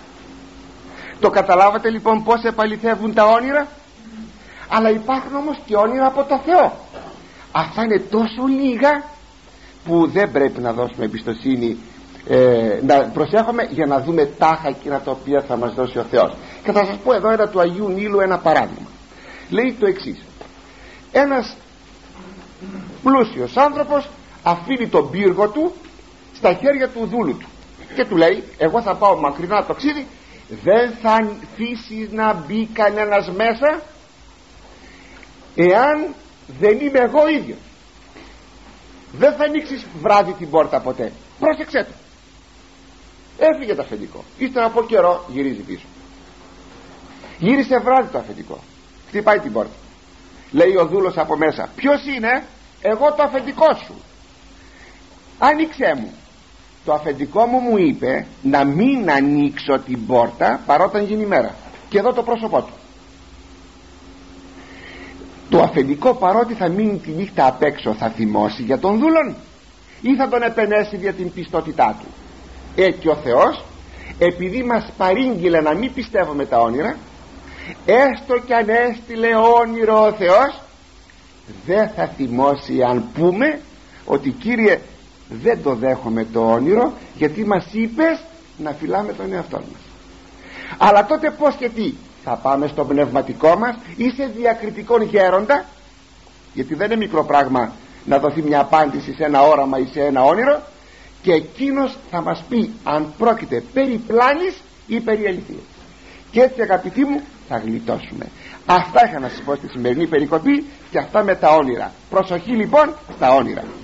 Speaker 1: Το καταλάβατε λοιπόν πως επαληθεύουν τα όνειρα? Αλλά υπάρχουν όμως και όνειρα από το Θεό. Αυτά είναι τόσο λίγα που δεν πρέπει να δώσουμε εμπιστοσύνη, ε, να προσέχουμε για να δούμε τάχα εκείνα τα οποία θα μας δώσει ο Θεός. Και θα σας πω εδώ ένα του Αγίου Νείλου ένα παράδειγμα. Λέει το εξής: ένας πλούσιος άνθρωπος αφήνει τον πύργο του στα χέρια του δούλου του. και του λέει εγώ θα πάω μακρινά τοξίδι, δεν θα αφήσεις να μπει κανένας μέσα εάν δεν είμαι εγώ ίδιος. Δεν θα ανοίξεις βράδυ την πόρτα ποτέ, πρόσεξε το. Έφυγε το αφεντικό, ύστερα από καιρό γυρίζει πίσω, γύρισε βράδυ το αφεντικό, χτυπάει την πόρτα, λέει ο δούλος από μέσα, ποιος είναι? Εγώ το αφεντικό σου, άνοιξέ μου. Το αφεντικό μου μου είπε να μην ανοίξω την πόρτα παρόταν γίνει μέρα, και εδώ το πρόσωπό του. Το αφεντικό παρότι θα μείνει τη νύχτα απ' έξω θα θυμώσει για τον δούλον ή θα τον επενέσει για την πιστότητά του? Έτσι ο Θεός, επειδή μας παρήγγειλε να μην πιστεύουμε τα όνειρα, έστω κι αν έστειλε όνειρο ο Θεός, δεν θα θυμώσει αν πούμε ότι Κύριε δεν το δέχομαι το όνειρο, γιατί μας είπες να φυλάμε τον εαυτό μας. Αλλά τότε πως και τι, θα πάμε στο πνευματικό μας ή σε διακριτικό γέροντα, γιατί δεν είναι μικρό πράγμα να δοθεί μια απάντηση σε ένα όραμα ή σε ένα όνειρο, και εκείνος θα μας πει αν πρόκειται περί πλάνης ή περί αληθείας. Και έτσι αγαπητοί μου θα γλιτώσουμε. Αυτά είχα να σας πω στη σημερινή περικοπή, και αυτά με τα όνειρα. Προσοχή λοιπόν στα όνειρα.